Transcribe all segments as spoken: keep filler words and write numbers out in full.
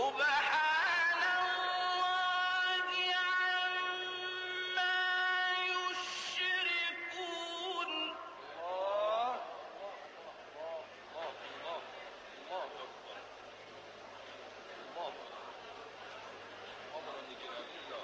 سبحان الله عما يشركون. الله الله الله الله أكبر الله أمر لجلال الله.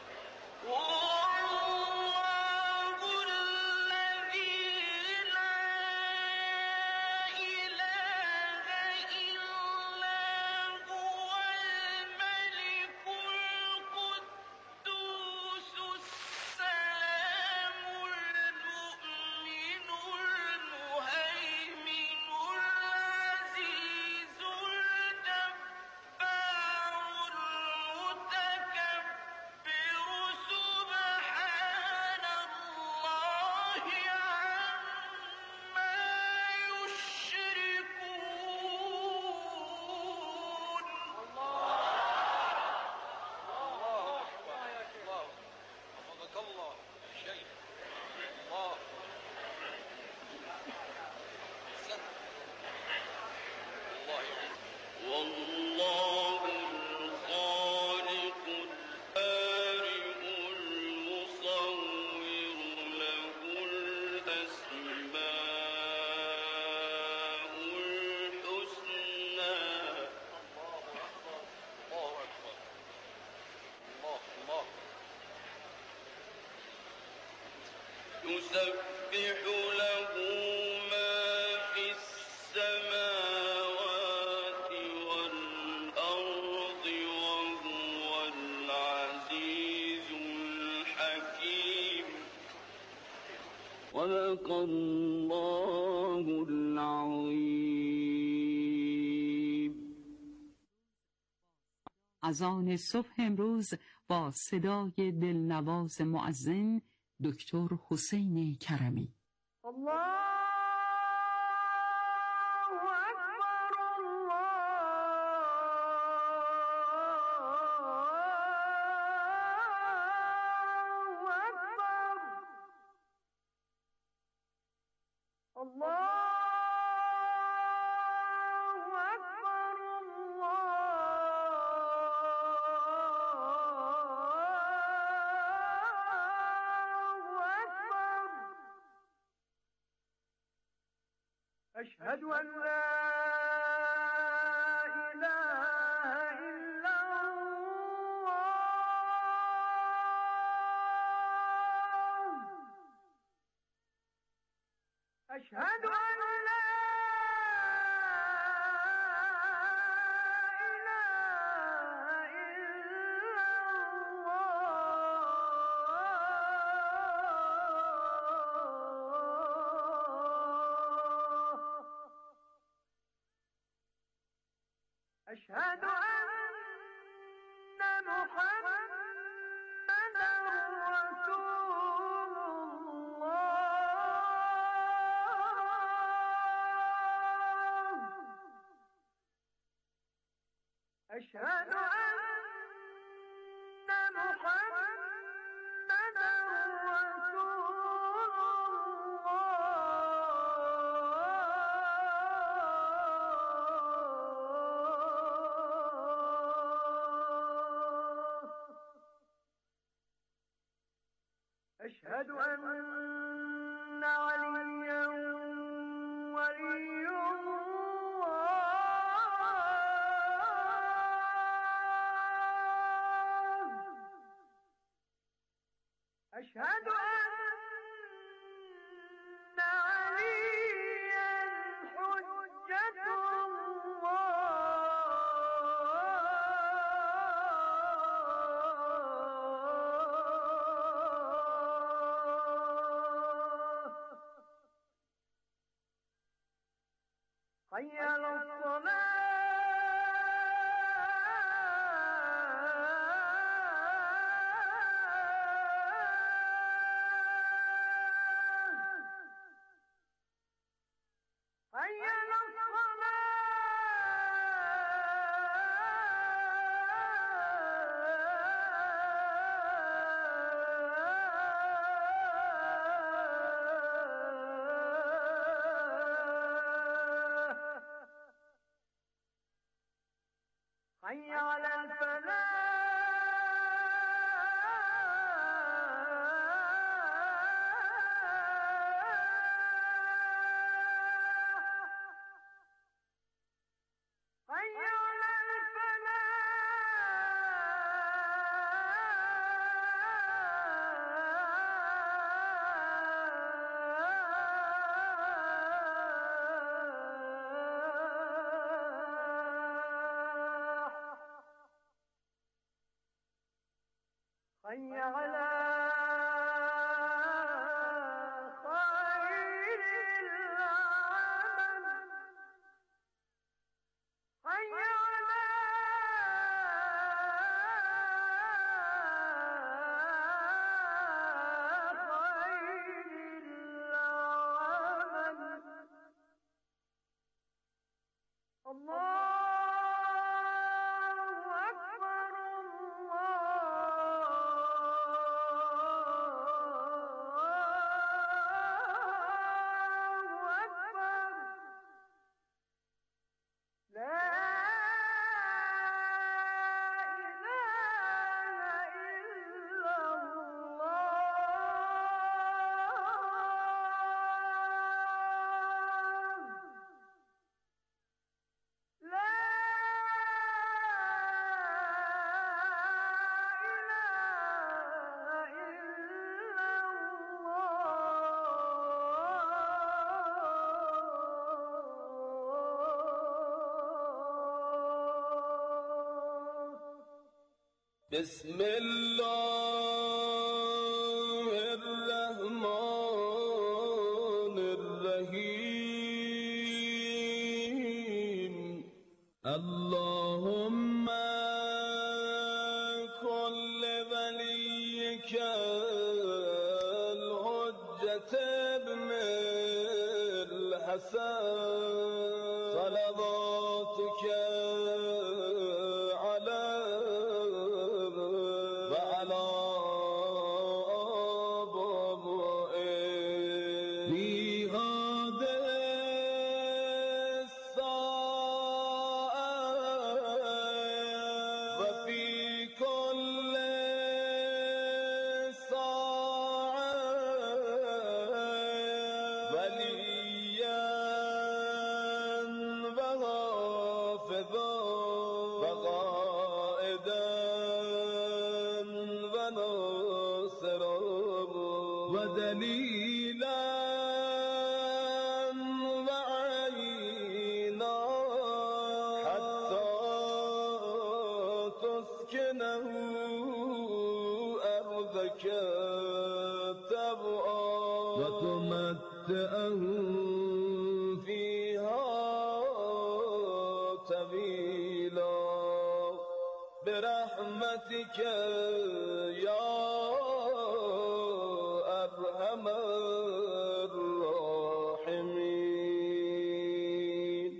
والله الخالق البارئ المصور له الأسماء الحسنى. الله أكبر الله أكبر الله الله. يسبح له ما في السماوات والأرض وهو العزيز الحكيم. صدق الله العظيم. از آن صبح امروز با صدای دلنواز مؤذن دکتر حسین کرمی. الله اکبر الله اکبر الله أشهد أن لا إله إلا الله. أشهد أن لا أشهد أن محمدًا رسول الله. أشهد أن محمدًا رسول أشهد أن عليا ولي الله. أشهد أن عليا حجة الله. حي على الصلاة. حي على حي على الفلاح حي على حي على خير العمل حي على خير العمل الله بسم الله الرحمن الرحيم اللهم كن لوليك الحجة ابن الحسن صلواتك ودليلا وعينا حتى تسكنه أرضك تبعا وتمتعه فيها طويلا برحمتك يا أرحم الراحمين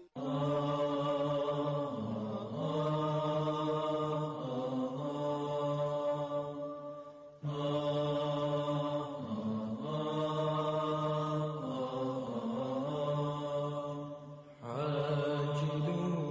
عاجلوا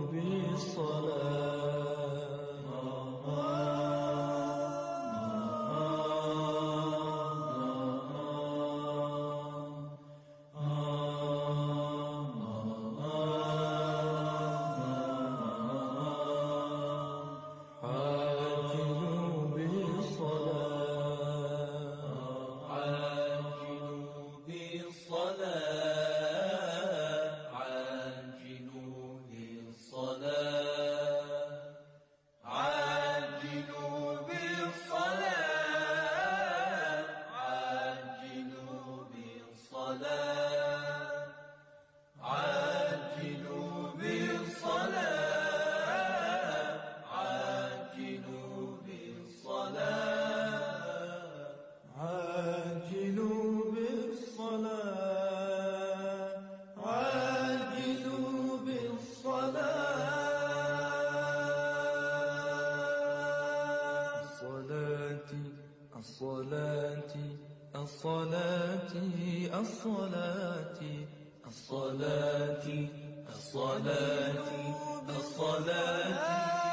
الصلاة الصلاة الصلاة الصلاة الصلاة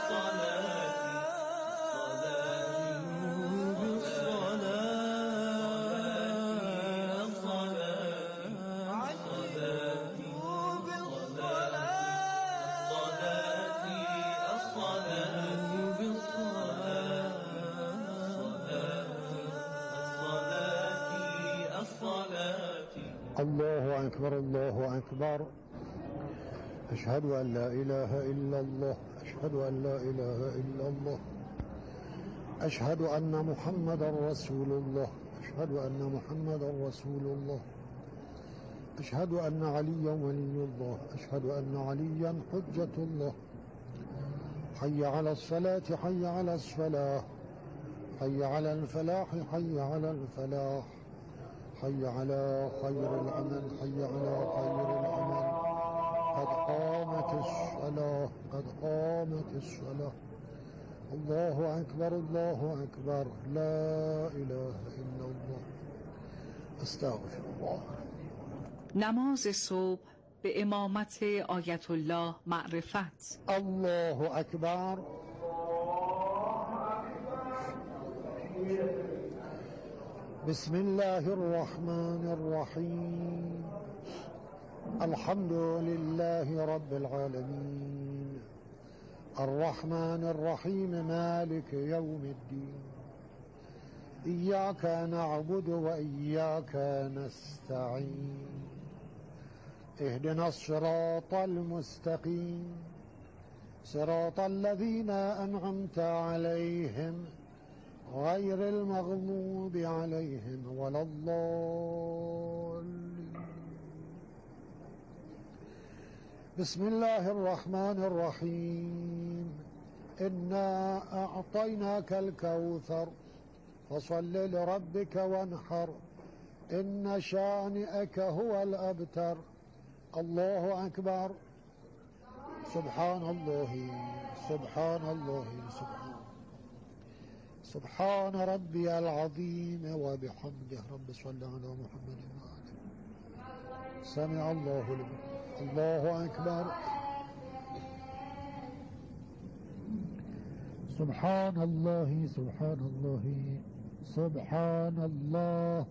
الله أكبر الله أكبر. أشهد أن لا إله إلا الله. أشهد أن لا إله إلا الله. أشهد أن محمدا رسول الله. أشهد أن محمدا رسول الله. أشهد أن عليا ولي الله. أشهد أن عليا حجة الله. حي على الصلاة حي على الصلاة حي على الفلاح حي على الفلاح حي على خير العمل حي على خير العمل. قد قامت الصلاة قد قامت الصلاة. الله أكبر الله أكبر. لا إله إلا الله. استغفر الله. نماز صبح به امامت آیت الله معرفت. الله أكبر. بسم الله الرحمن الرحيم. الحمد لله رب العالمين الرحمن الرحيم مالك يوم الدين. إياك نعبد وإياك نستعين. اهدنا الصراط المستقيم صراط الذين أنعمت عليهم غير المغضوب عليهم ولا الضالين. بسم الله الرحمن الرحيم. إنا أعطيناك الكوثر فصل لربك وانحر إن شانئك هو الأبتر. الله أكبر. سبحان الله سبحان الله سبحان سبحان ربي العظيم وبحمده. رب صل على محمد وآله. سمع الله لمن. الله أكبر. سبحان الله سبحان الله سبحان الله.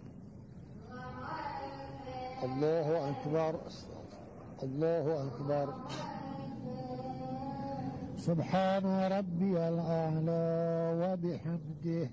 الله أكبر. الله أكبر. سبحان ربي الأعلى وبحمده.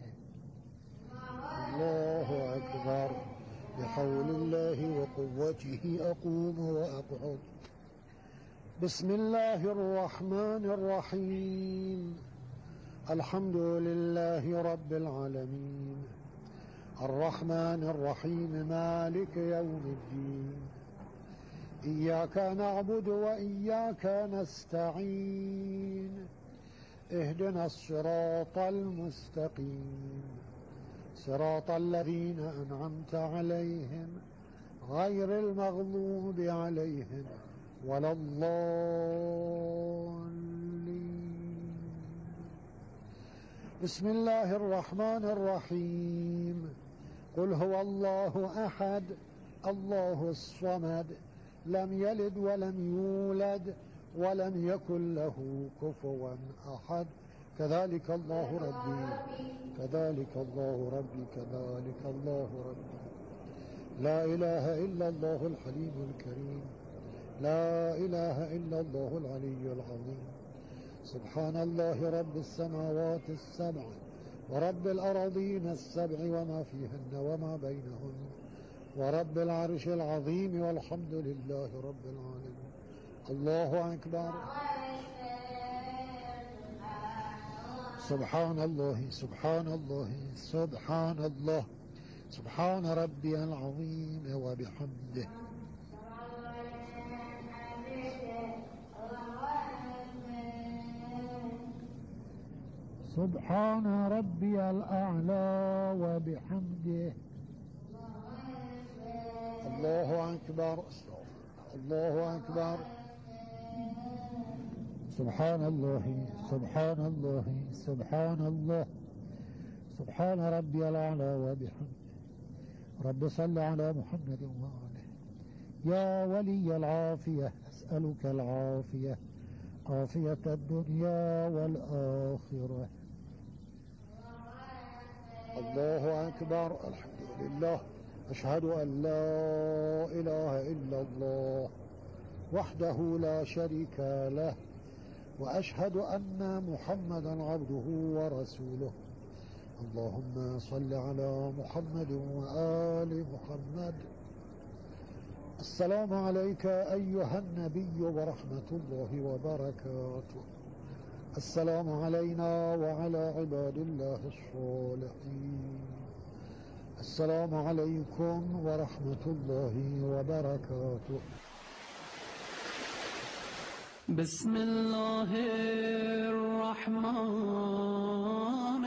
الله أكبر. بحول الله وقوته أقوم وأقعد. بسم الله الرحمن الرحيم. الحمد لله رب العالمين الرحمن الرحيم مالك يوم الدين. إياك نعبد وإياك نستعين. اهدنا الصراط المستقيم صراط الذين أنعمت عليهم غير المغضوب عليهم ولا الضالين. بسم الله الرحمن الرحيم. قل هو الله أحد الله الصمد لم يلد ولم يولد ولم يكن له كفوا أحد. كذلك الله ربي كذلك الله ربي كذلك الله ربي. لا إله إلا الله الحليم الكريم. لا إله إلا الله العلي العظيم. سبحان الله رب السماوات السبع ورب الأراضين السبع وما فيهن وما بينهن ورب العرش العظيم والحمد لله رب العالمين. الله أكبر. سبحان الله سبحان الله سبحان الله سبحان ربي العظيم وبحمده. سبحان ربي الأعلى وبحمده. الله أكبر. الله أكبر. سبحان الله سبحان الله سبحان الله سبحان ربي الأعلى وبحمده. رب صل على محمد وآله. يا ولي العافية أسألك العافية. عافية الدنيا والآخرة. الله أكبر. الحمد لله. أشهد أن لا إله إلا الله وحده لا شريك له، وأشهد أن محمدا عبده ورسوله. اللهم صل على محمد وآل محمد. السلام عليك أيها النبي ورحمة الله وبركاته. السلام علينا وعلى عباد الله الصالحين. السلام عليكم ورحمة الله وبركاته. بسم الله الرحمن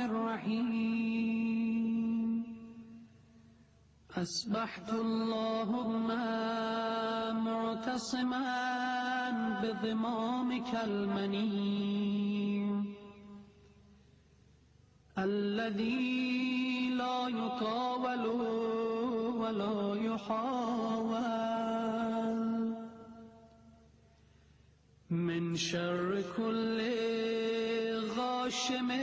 الرحيم. أصبحت اللهم معتصما بضمامك المنين الذي لا يطاول ولا يحاول، من شر كل غاشم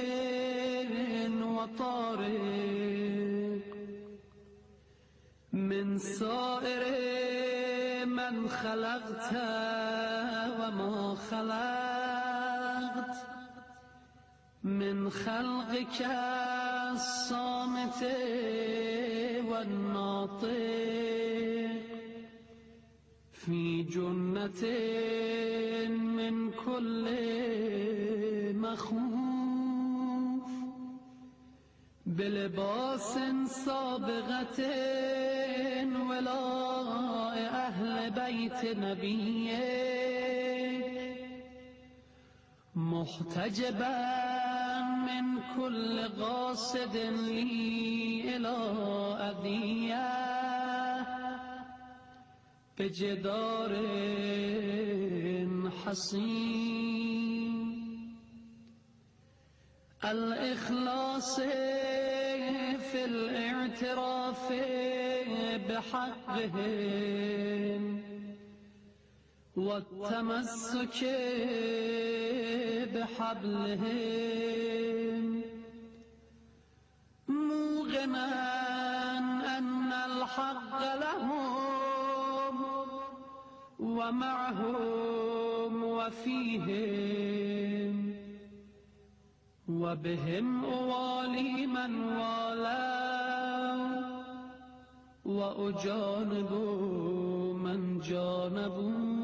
وطارق، من سائر من خلقت وما خلقت، من خلقك الصامت والناطق، في جنة من كل مخوف، بلباس سابغة ولاء أهل بيت نبيك، محتجبا من كل قاصد لي إلى أذية، بجدار حصين، الإخلاص في الاعتراف بحقهم، والتمسك بحبلهم، موقنا أن الحق لهم ومعهم وفيهم، وبهم أوالي من والوا، وأجانب من جانبوا،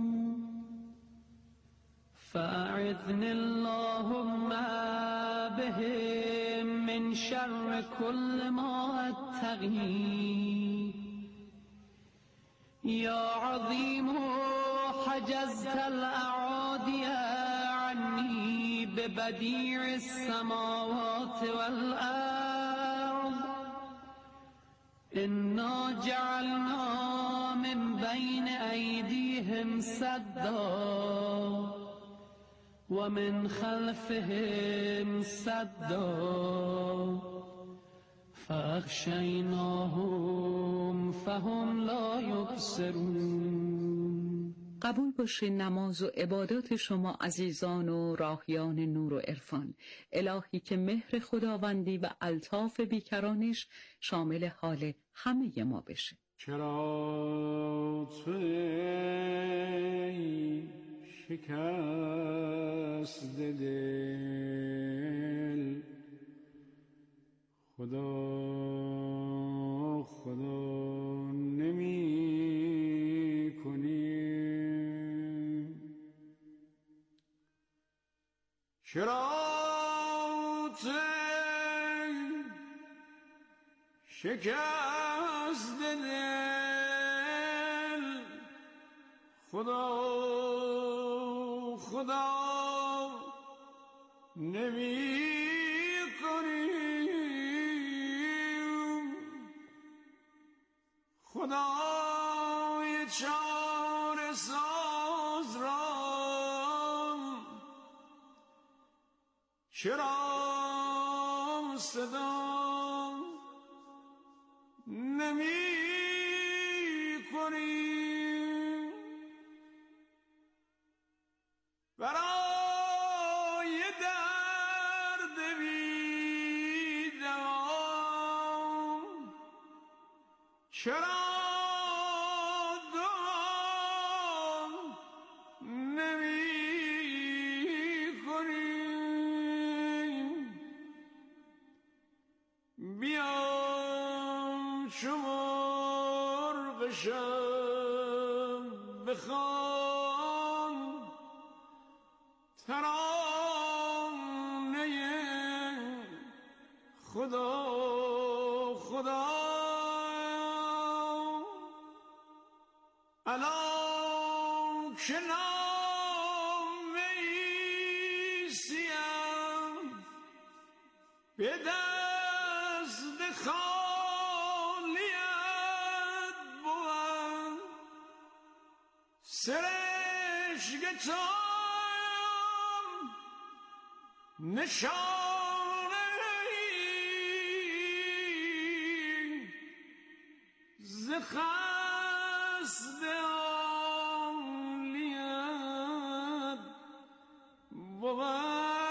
فأعذني اللهم بهم من شر كل ما أتقي. يا عظيم حجزت الأعادي عني ببديع السماوات والأرض، إنا جعلنا من بين أيديهم سدا ومن خلفهم سدا، فأغشيناهم فهم لا يبصرون. قبول باشه نماز و عبادات شما عزیزان و راهیان نور و عرفان. الهی که مهر خداوندی و الطاف بیکرانش شامل حال همه ما بشه. چرا تو ای شکست دل، خدا خدا نمی کنی؟ چرا تو ای شکست دل، خدا خدا نمی خدای چاره ساز را چرا صدا نمی کنی؟ برای چرا بخوان ترانه خدا خدا الان که نامه ایسیم به دست خالیت بود سرشگتم نشانه ز خست عالیت بود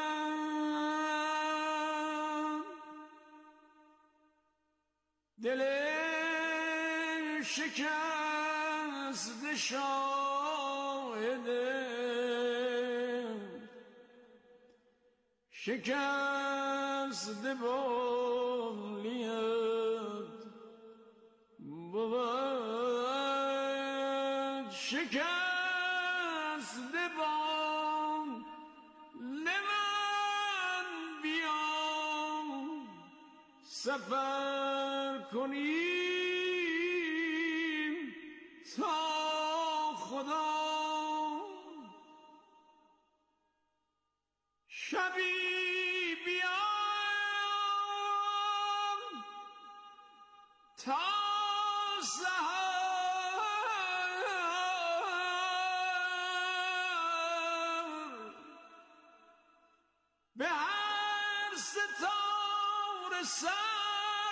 دل شکست شاهده شکست بالیت بود شکست بال من بیام سفر کنیم تا خدا شبی بیام تا سحر به هر ستاره سر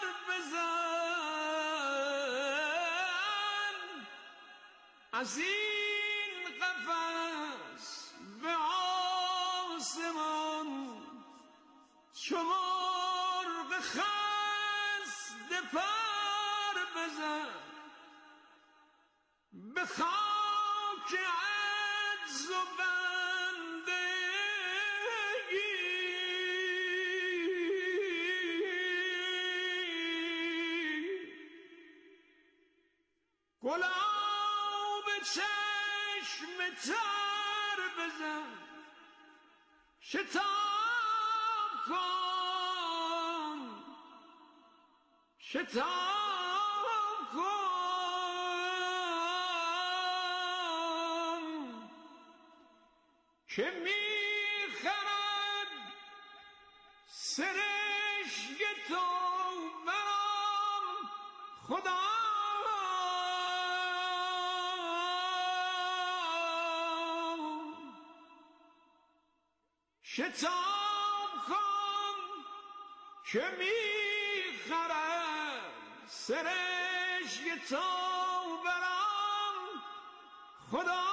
بزن از این قفس به آسمان چو مرغ خسته پر بزن به خاک عجز و بندگی گلاب چشم تر بزن شتاب کن شتاب کن که میخرد سرشگ تو برام خدا شتاب کن که میخرد سرشگ تو برام خدا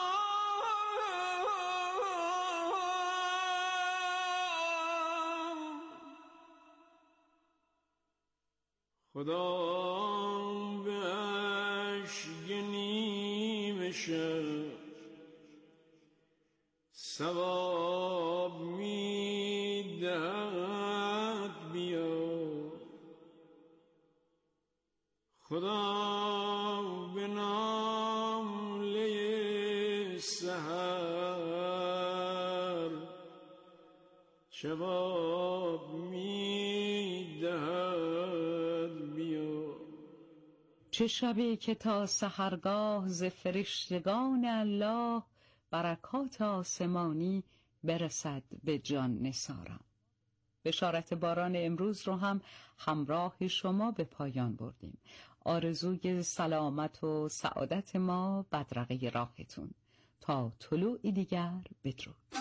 خدا به اشک نیمه شب ثواب میدهد بیا خدا به نامه سحر جواب میدهد بیا چه شبی که تا سحرگاه ز فرشتگان الله برکات آسمانی برسد به جان نثارم. بشارت باران امروز رو هم همراه شما به پایان بردیم. آرزوی سلامت و سعادت ما بدرقه راهتون. تا طلوعی دیگر بدرود.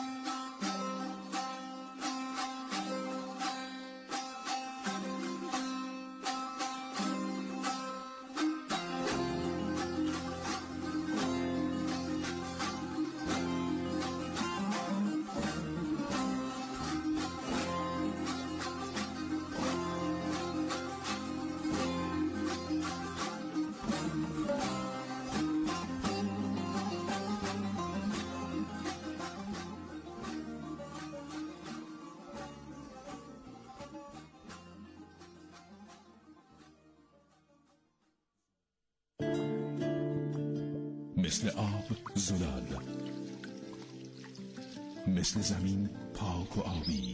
مثل آب زلال، مثل زمین پاک و آبی،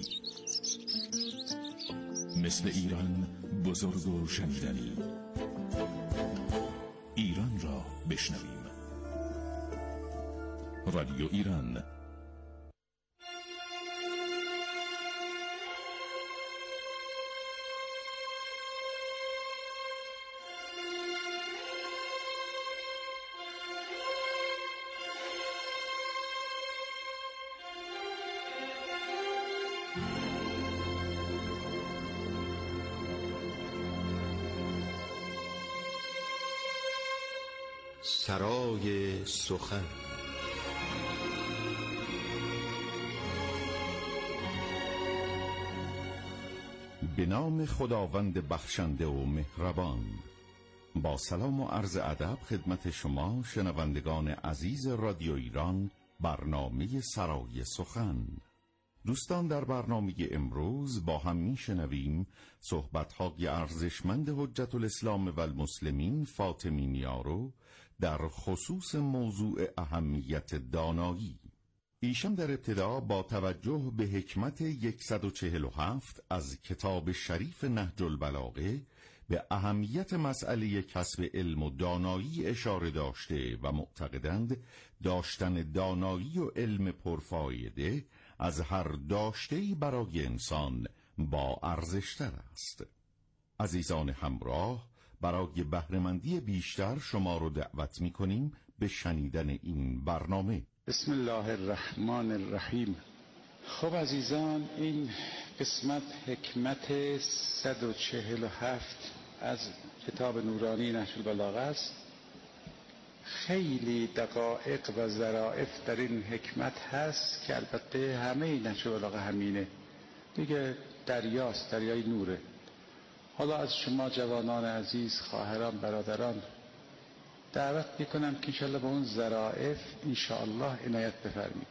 مثل ایران بزرگ و شنیدنی. ایران را بشنویم. رادیو ایران. سرای سخن. به نام خداوند بخشنده و مهربان. با سلام و عرض ادب خدمت شما شنوندگان عزیز رادیو ایران، برنامه سرای سخن. دوستان، در برنامه امروز با هم میشنویم صحبت‌های ارزشمند حجت الاسلام و المسلمین فاطمی نیارو در خصوص موضوع اهمیت دانایی. ایشان در ابتدا با توجه به حکمت صد و چهل و هفت از کتاب شریف نهج البلاغه به اهمیت مسئله کسب علم و دانایی اشاره داشته و معتقدند داشتن دانایی و علم پرفایده از هر داشته‌ای برای انسان با ارزشتر است. عزیزان همراه، برای بهره‌مندی بیشتر شما رو دعوت می‌کنیم به شنیدن این برنامه. بسم الله الرحمن الرحیم. خب عزیزان، این قسمت حکمت صد و چهل و هفت از کتاب نورانی نهج البلاغه است. خیلی دقایق و ظرافت در این حکمت هست که البته همه نهج البلاغه همینه دیگه، دریاست، دریای نوره. حالا از شما جوانان عزیز، خواهران، برادران دعوت میکنم که انشاءالله به اون ظرافت انشاءالله عنایت بفرمید.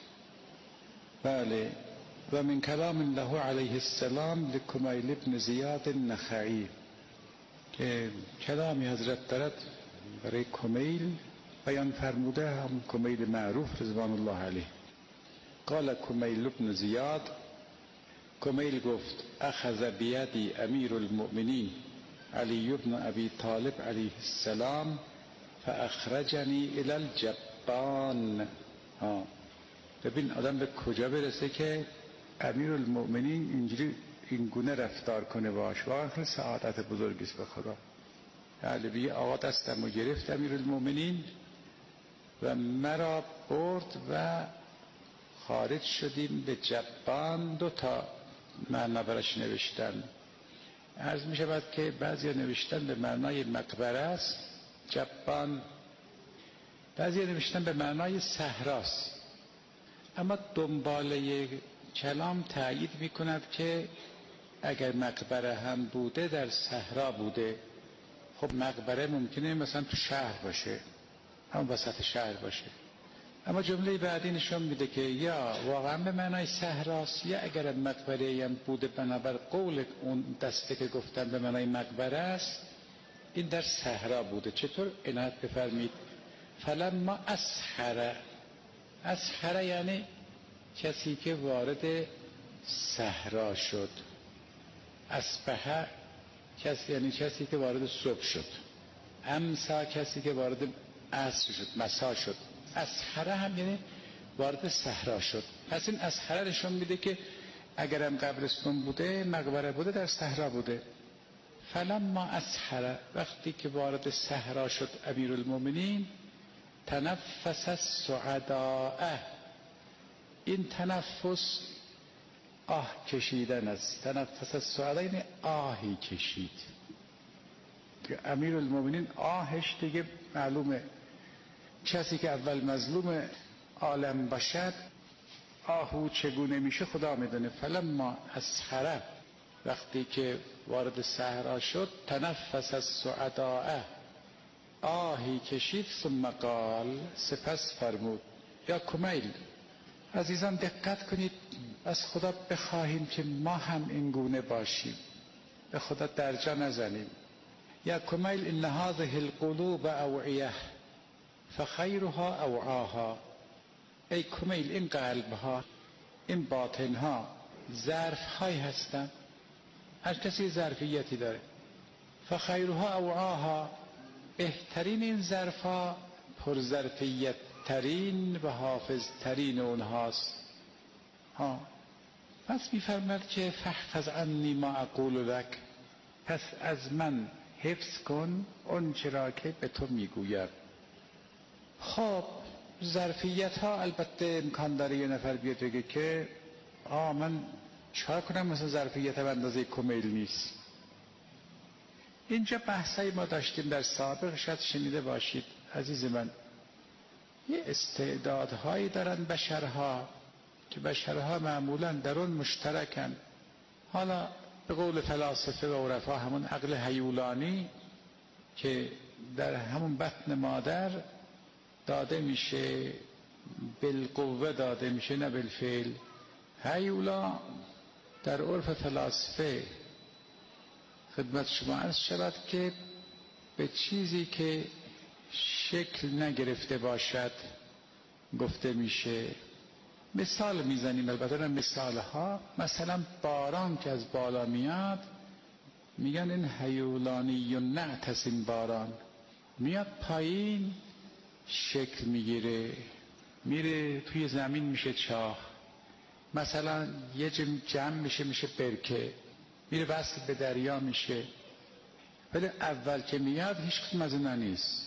بله. و من کلام الله علیه السلام لکمیل ابن زیاد النخعی، که کلامی حضرت دارد برای کمیل بیان فرموده، هم کمیل معروف رضوان الله علیه. قال کمیل ابن زیاد، کمیل گفت: اخذ بیدی امیر المؤمنین علی ابن ابی طالب علیه السلام فاخرجنی الی الجبان. ها، ببین آدم به کجا برسه که امیر المؤمنین اینجوری این گونه رفتار کنه باش. واقعا خیلی سعادت بزرگی است به خدا. علی آقا دستمو گرفت امیر المؤمنین و مرا برد و خارج شدیم به جبان. دو تا معنا براش نوشتن. عرض می شود که بعضی نوشتن به معنای مقبره است جبان، بعضی نوشتن به معنای صحراست، اما دنباله کلام تأیید می کند که اگر مقبره هم بوده در صحرا بوده. خب مقبره ممکنه مثلا تو شهر باشه، هم وسط شهر باشه، اما جمله بعدی نشون میده که یا واقعا به معنای صحراست، یا اگر مقبره هم بوده بنابر قول اون دسته که گفتن به معنای مقبره است، این در صحرا بوده. چطور؟ عنایت بفرمید. فلما اسحر، اسحر یعنی کسی که وارد صحرا شد. اصبح کسی یعنی کسی که وارد صبح شد. امسا کسی که وارد عصر شد، مسا شد. اسحره هم یعنی وارد صحرا شد. پس این اسحره نشون میده که اگرم قبرستون بوده، مقبره بوده، در صحرا بوده. فلما اسحره، وقتی که وارد صحرا شد امیر المؤمنین، تنفس السعداء، این تنفس آه کشیدن است. تنفس السعداء یعنی آهی کشید. که امیر المؤمنین آهش دیگه معلومه، کسی که اول مظلوم عالم باشد آهو چگونه میشه خدا میدونه. فلما اسحره، وقتی که وارد صحرا شد، تنفس السعداء، آهی کشید. ثم قال، سپس فرمود: یا کمیل، عزیزان دقت کنید، از خدا بخواهیم که ما هم این گونه باشیم، به خدا درجا نزنیم. یا کمیل، ان هذه القلوب اوعیه فخیرها اوعاها. ای کمیل، این قلبها، این باطنها ظرف هایی هستن. هر کسی ظرفیتی داره. فخیرها اوعاها، بهترین این ظرف ها پرظرفیت ترین و حافظ ترین اونهاست. ها پس میفرماد که فاحفظ عنی ما اقول لک، پس از من حفظ کن اون چرا که به تو میگویم. خب ظرفیت ها البته امکان داره یه نفر بیاد بگه که آه من چرا کنم مثلا ظرفیت به اندازه کمیل نیست. اینجا بحثای ما داشتیم در سابق، شاید شنیده باشید عزیز من. یه استعدادهایی دارن بشرها که بشرها معمولا در اون مشترکن. حالا به قول فلاسفه و عرفا همون عقل هیولانی که در همون بطن مادر داده میشه، بالقوه داده میشه نه بالفعل. هیولا در عرف فلاسفه خدمت شما عرض شود که به چیزی که شکل نگرفته باشد گفته میشه. مثال میزنیم البته مثال ها، مثلا باران که از بالا میاد میگن این هیولانی و نعتس، این باران میاد پایین شکل میگیره میره توی زمین میشه چاه، مثلا یه جمع میشه میشه برکه، میره وصل به دریا میشه. ولی اول که میاد هیچ کدوم از اینا نیست.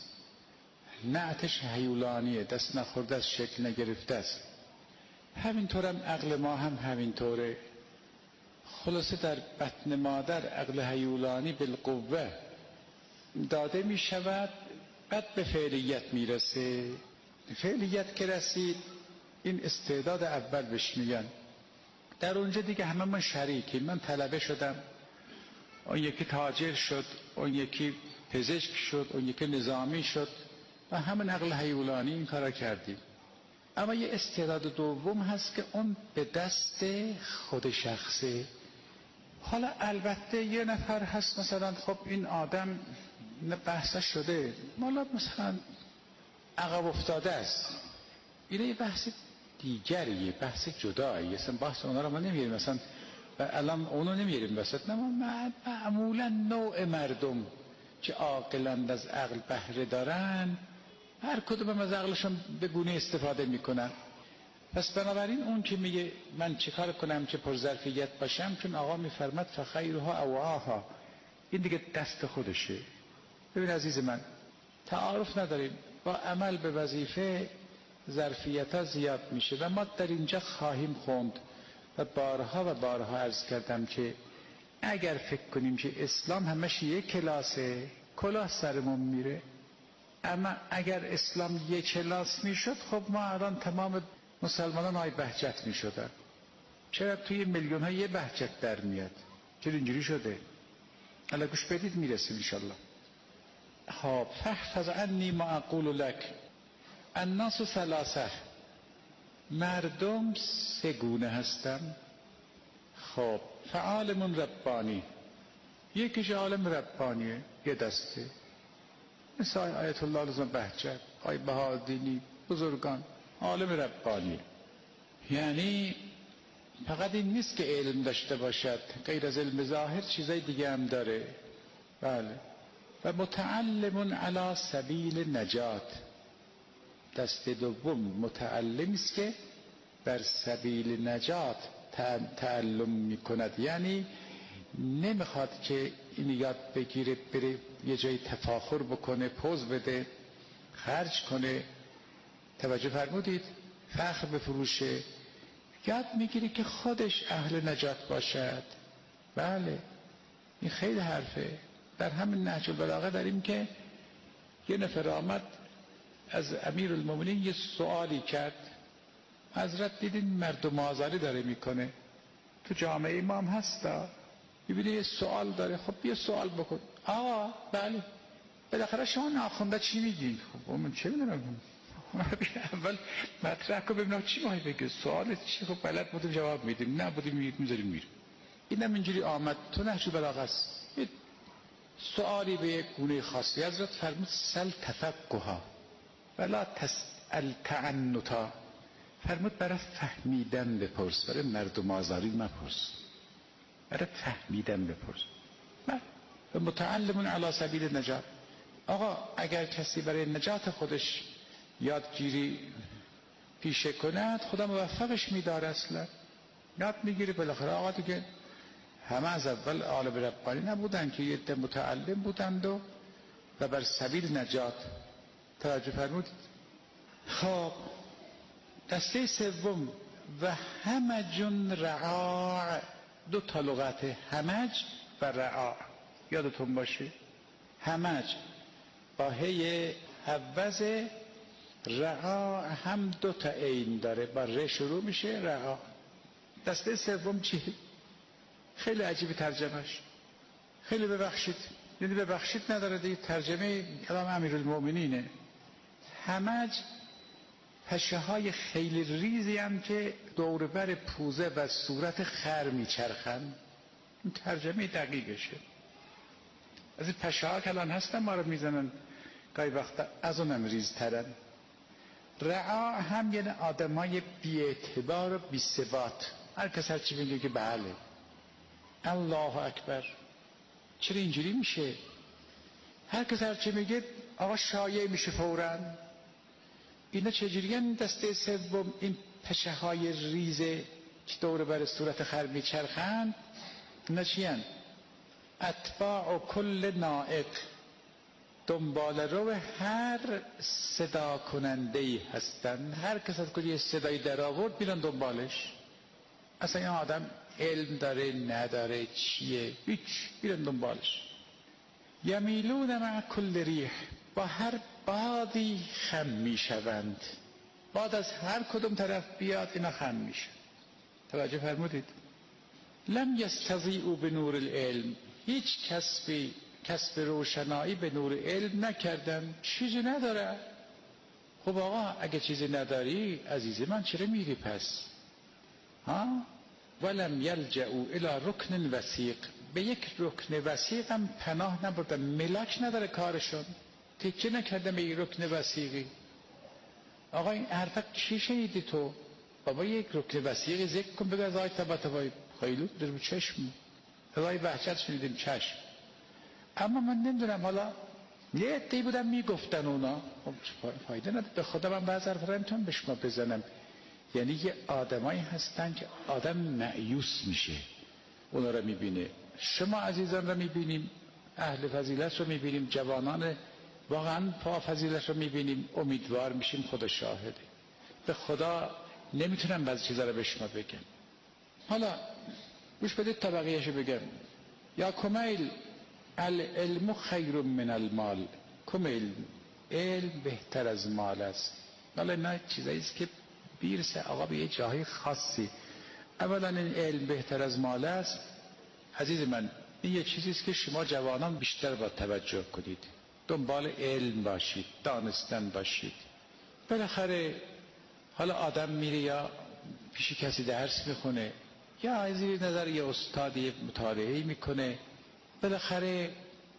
نعتش هیولانیه، دست نخورده است، شکل نگرفته است. همینطورم عقل ما هم همینطوره. خلاصه در بطن مادر عقل هیولانی بالقوه داده می شود، بعد به فعلیت میرسه. فعلیت که رسید این استعداد اول بهش میگن. در اونجا دیگه همه من شریکیم. من طلبه شدم، اون یکی تاجر شد، اون یکی پزشک شد، اون یکی نظامی شد و همین عقل هیولانی این کارا کردیم. اما یه استعداد دوم هست که اون به دست خود شخصه. حالا البته یه نفر هست مثلا خب این آدم بحثش شده مالا مثلا عقب افتاده است، اینه یه بحث دیگریه، بحث جدایی، اصلا بحث اونا رو ما نمیاریم مثلا و الان اونو نمیاریم وسط. نه، معمولا نوع مردم که عاقلند از عقل بهره دارن هر کدوم از عقلشون به گونه استفاده میکنن. پس بنابراین اون که میگه من چیکار کنم که پرظرفیت باشم، چون آقا میفرماد فخیرها اوعاها، این دیگه دست خودشه. ببین عزیز من، تعارف نداریم، با عمل به وظیفه ظرفیت ها زیاد میشه و ما در اینجا خواهیم خوند و بارها و بارها عرض کردم که اگر فکر کنیم که اسلام همش یک کلاسه کلاه سرمون میره. اما اگر اسلام یک کلاس میشد خب ما الان تمام مسلمانان های بهجت میشدن. چرا توی میلیون ها یه بهجت در میاد؟ چرا اینجوری شده؟ حالا گوش بدید میرسیم انشالله. خب فاحفظ عنی ما اقول لک. الناس ثلاثه، مردم سه گونه هستن. خب فعالم ربانی، یکیش عالم ربانیه، یه دسته مثل آیت الله لازم بهجت، آی بهادینی، بزرگان، عالم ربانی. یعنی فقط این نیست که علم داشته باشد، غیر از علم ظاهر چیزای دیگه هم داره. بله. و متعلم علی سبیل نجات، دست دوم متعلم است که بر سبیل نجات تعلم میکند. یعنی نمیخواد که این یاد بگیره بره یه جای تفاخر بکنه، پوز بده، خرج کنه. توجه فرمودید؟ فخر بفروشه. یاد میگیره که خودش اهل نجات باشد. بله، این خیلی حرفه. در همین نهج البلاغه داریم که یه نفر آمد از امیر المومنین یه سوالی کرد. حضرت دیدین مردم آزاری داره میکنه، تو جامعه امام هستا، ببینی یه سوال داره، خب یه سوال بکن. آقا بله، بالاخره شما ناخونده چی میگین؟ خب من چه میدونم، اول مطرح کن ببینم چی ماهی بگه، سوال چی؟ خب بلد بودیم جواب میدیم، نه بودیم میذاریم میریم. اینم اینجوری آمد تو نهج البلاغه است. سوالی به یک گونه خاصی حضرت فرمود سل تفقها، ولا تسأل تعنتا، فرمود برای فهمیدن بپرس، برای مردم آزاری مپرس، برای فهمیدن بپرس. متعلمون علی سبیل نجات. آقا اگر کسی برای نجات خودش یادگیری پیشه کند، خدا موفقش میداره. اصلا یاد میگیره بالاخره. آقا دیگه همه از اول عالم ربانی نبودن که یه عده متعلم بودند و و بر سبیل نجات. توجه فرمودید؟ خب دسته سوم و همجون رعاع، دو تا لغت همج و رعاع یادتون باشه. همج با هی عوض، رعاع هم دو تا عین داره، با ر شروع میشه رعاع. دسته سوم چیه؟ خیلی عجیب ترجمهش، خیلی ببخشید، یعنی ببخشید نداره دیگه، ترجمه کلام امیرالمؤمنینه. همج پشه های خیلی ریزی هم که دوربر پوزه و صورت خر میچرخن. این ترجمه دقیقشه. از این پشه ها که الان هستن ما رو میزنن گاهی وقتا، از اونم ریزترن. رعا هم یعنی آدم های بی اعتبار و بی ثبات. هر کس هر چی میگه که بله. الله اکبر. چرا اینجوری میشه؟ هر کس هر چی میگه آقا شایع میشه فوراً. اینا چجوری هم دسته سوم، این پشه های ریزه که دور بر صورت خر میچرخن، اینا چی هن؟ اتباع و کل نائق، دنبال رو هر صدا کننده ای هستن. هر کس از کجای صدایی در آورد بیرن دنبالش. اصلا این آدم علم داره نداره چیه، هیچ، بیرن دنبالش. یمیلون مع کل ریح، با هر بادی خم میشوند. باد از هر کدوم طرف بیاد اینا خم میشه. توجه فرمودید؟ لم یستضیئوا بنور العلم، هیچ کسبی کسب روشنایی به نور علم نکردن. چیزی نداره. خب آقا اگه چیزی نداری عزیز من چرا میری پس؟ ها؟ ولم یلجئوا الی رکن وثیق، به یک رکن وثیق هم پناه نبردن. ملاک نداره کارشون، تکیه نکردن به یک رکن وثیقی. آقا این حرفا چی شنیدی تو؟ بابا یک رکن وثیقی ذکر کن، بگو از آی تبا تبای خیلو در رو چشم، از آی وحشت شنیدیم چشم. اما من نمیدونم، حالا یه عده‌ای بودن میگفتن اونا، خب فایده نداره. به خدا من بعض حرفا نمیتونم به شما بزنم. یعنی یه آدمایی هستن که آدم مایوس میشه اونا رو میبینه. شما عزیزان رو میبینیم، اهل فضیلت رو میبینیم، جوانان واقعا پا فضیلت رو میبینیم، امیدوار میشیم. خدا شاهده. به خدا نمیتونم بعضی چیزا رو به شما بگم. حالا گوش بدید تا بقیه‌شو بگم. یا کمیل العلم خیر من المال، کمیل علم بهتر از مال است. حالا نه چیزایی است که بیرسه آقا به یه جایی خاصی. اولا این علم بهتر از مال است. عزیز من این یه چیزی است که شما جوانان بیشتر با توجه کنید، دنبال علم باشید، دانستن باشید. بالاخره حالا آدم میره یا پیش کسی درس میخونه یا از زیر نظر یه استادی مطالعه میکنه، بالاخره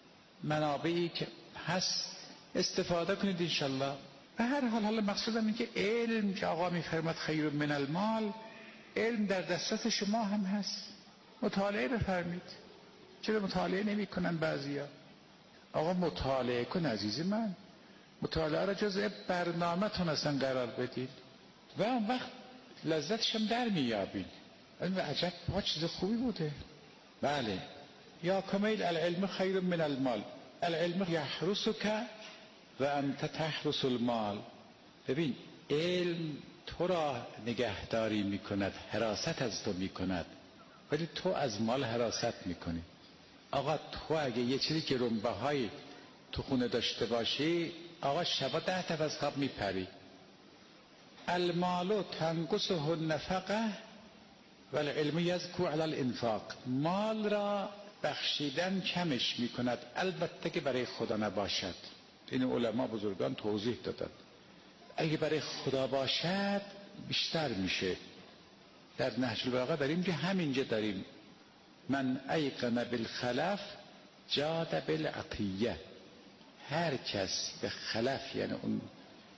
منابعی که هست استفاده کنید انشالله. به هر حال حالا مقصودم این که علم که آقا میفرماد خیر من المال، علم در دسترس شما هم هست. مطالعه بفرمید. چرا مطالعه نمی کنن بعضیا؟ آقا مطالعه کن عزیز من، مطالعه را جزء برنامه تون اصلا قرار بدید و اون وقت لذتش هم در میابید. این عجب با چیز خوبی بوده. بله. یا کمیل العلم خیر من المال، العلم یحرسک و انت تحرس المال. ببین علم تو را نگهداری میکند، حراست از تو میکند، ولی تو از مال حراست میکنی. آقا تو اگه یه چیزی که رنبه‌های تو خونه داشته باشی، آقا شبا ده تا از خواب میپری. المال تنقصه النفقه والعلم یزکو علی الانفاق، مال را بخشیدن کمش میکند، البته که برای خدا نباشد. این علما بزرگان توضیح دادند. اگه برای خدا باشد بیشتر میشه. در نهج البلاغه داریم که همینجا داریم من ایقن بالخلف جاد بالعطیه. هر کس به خلف یعنی اون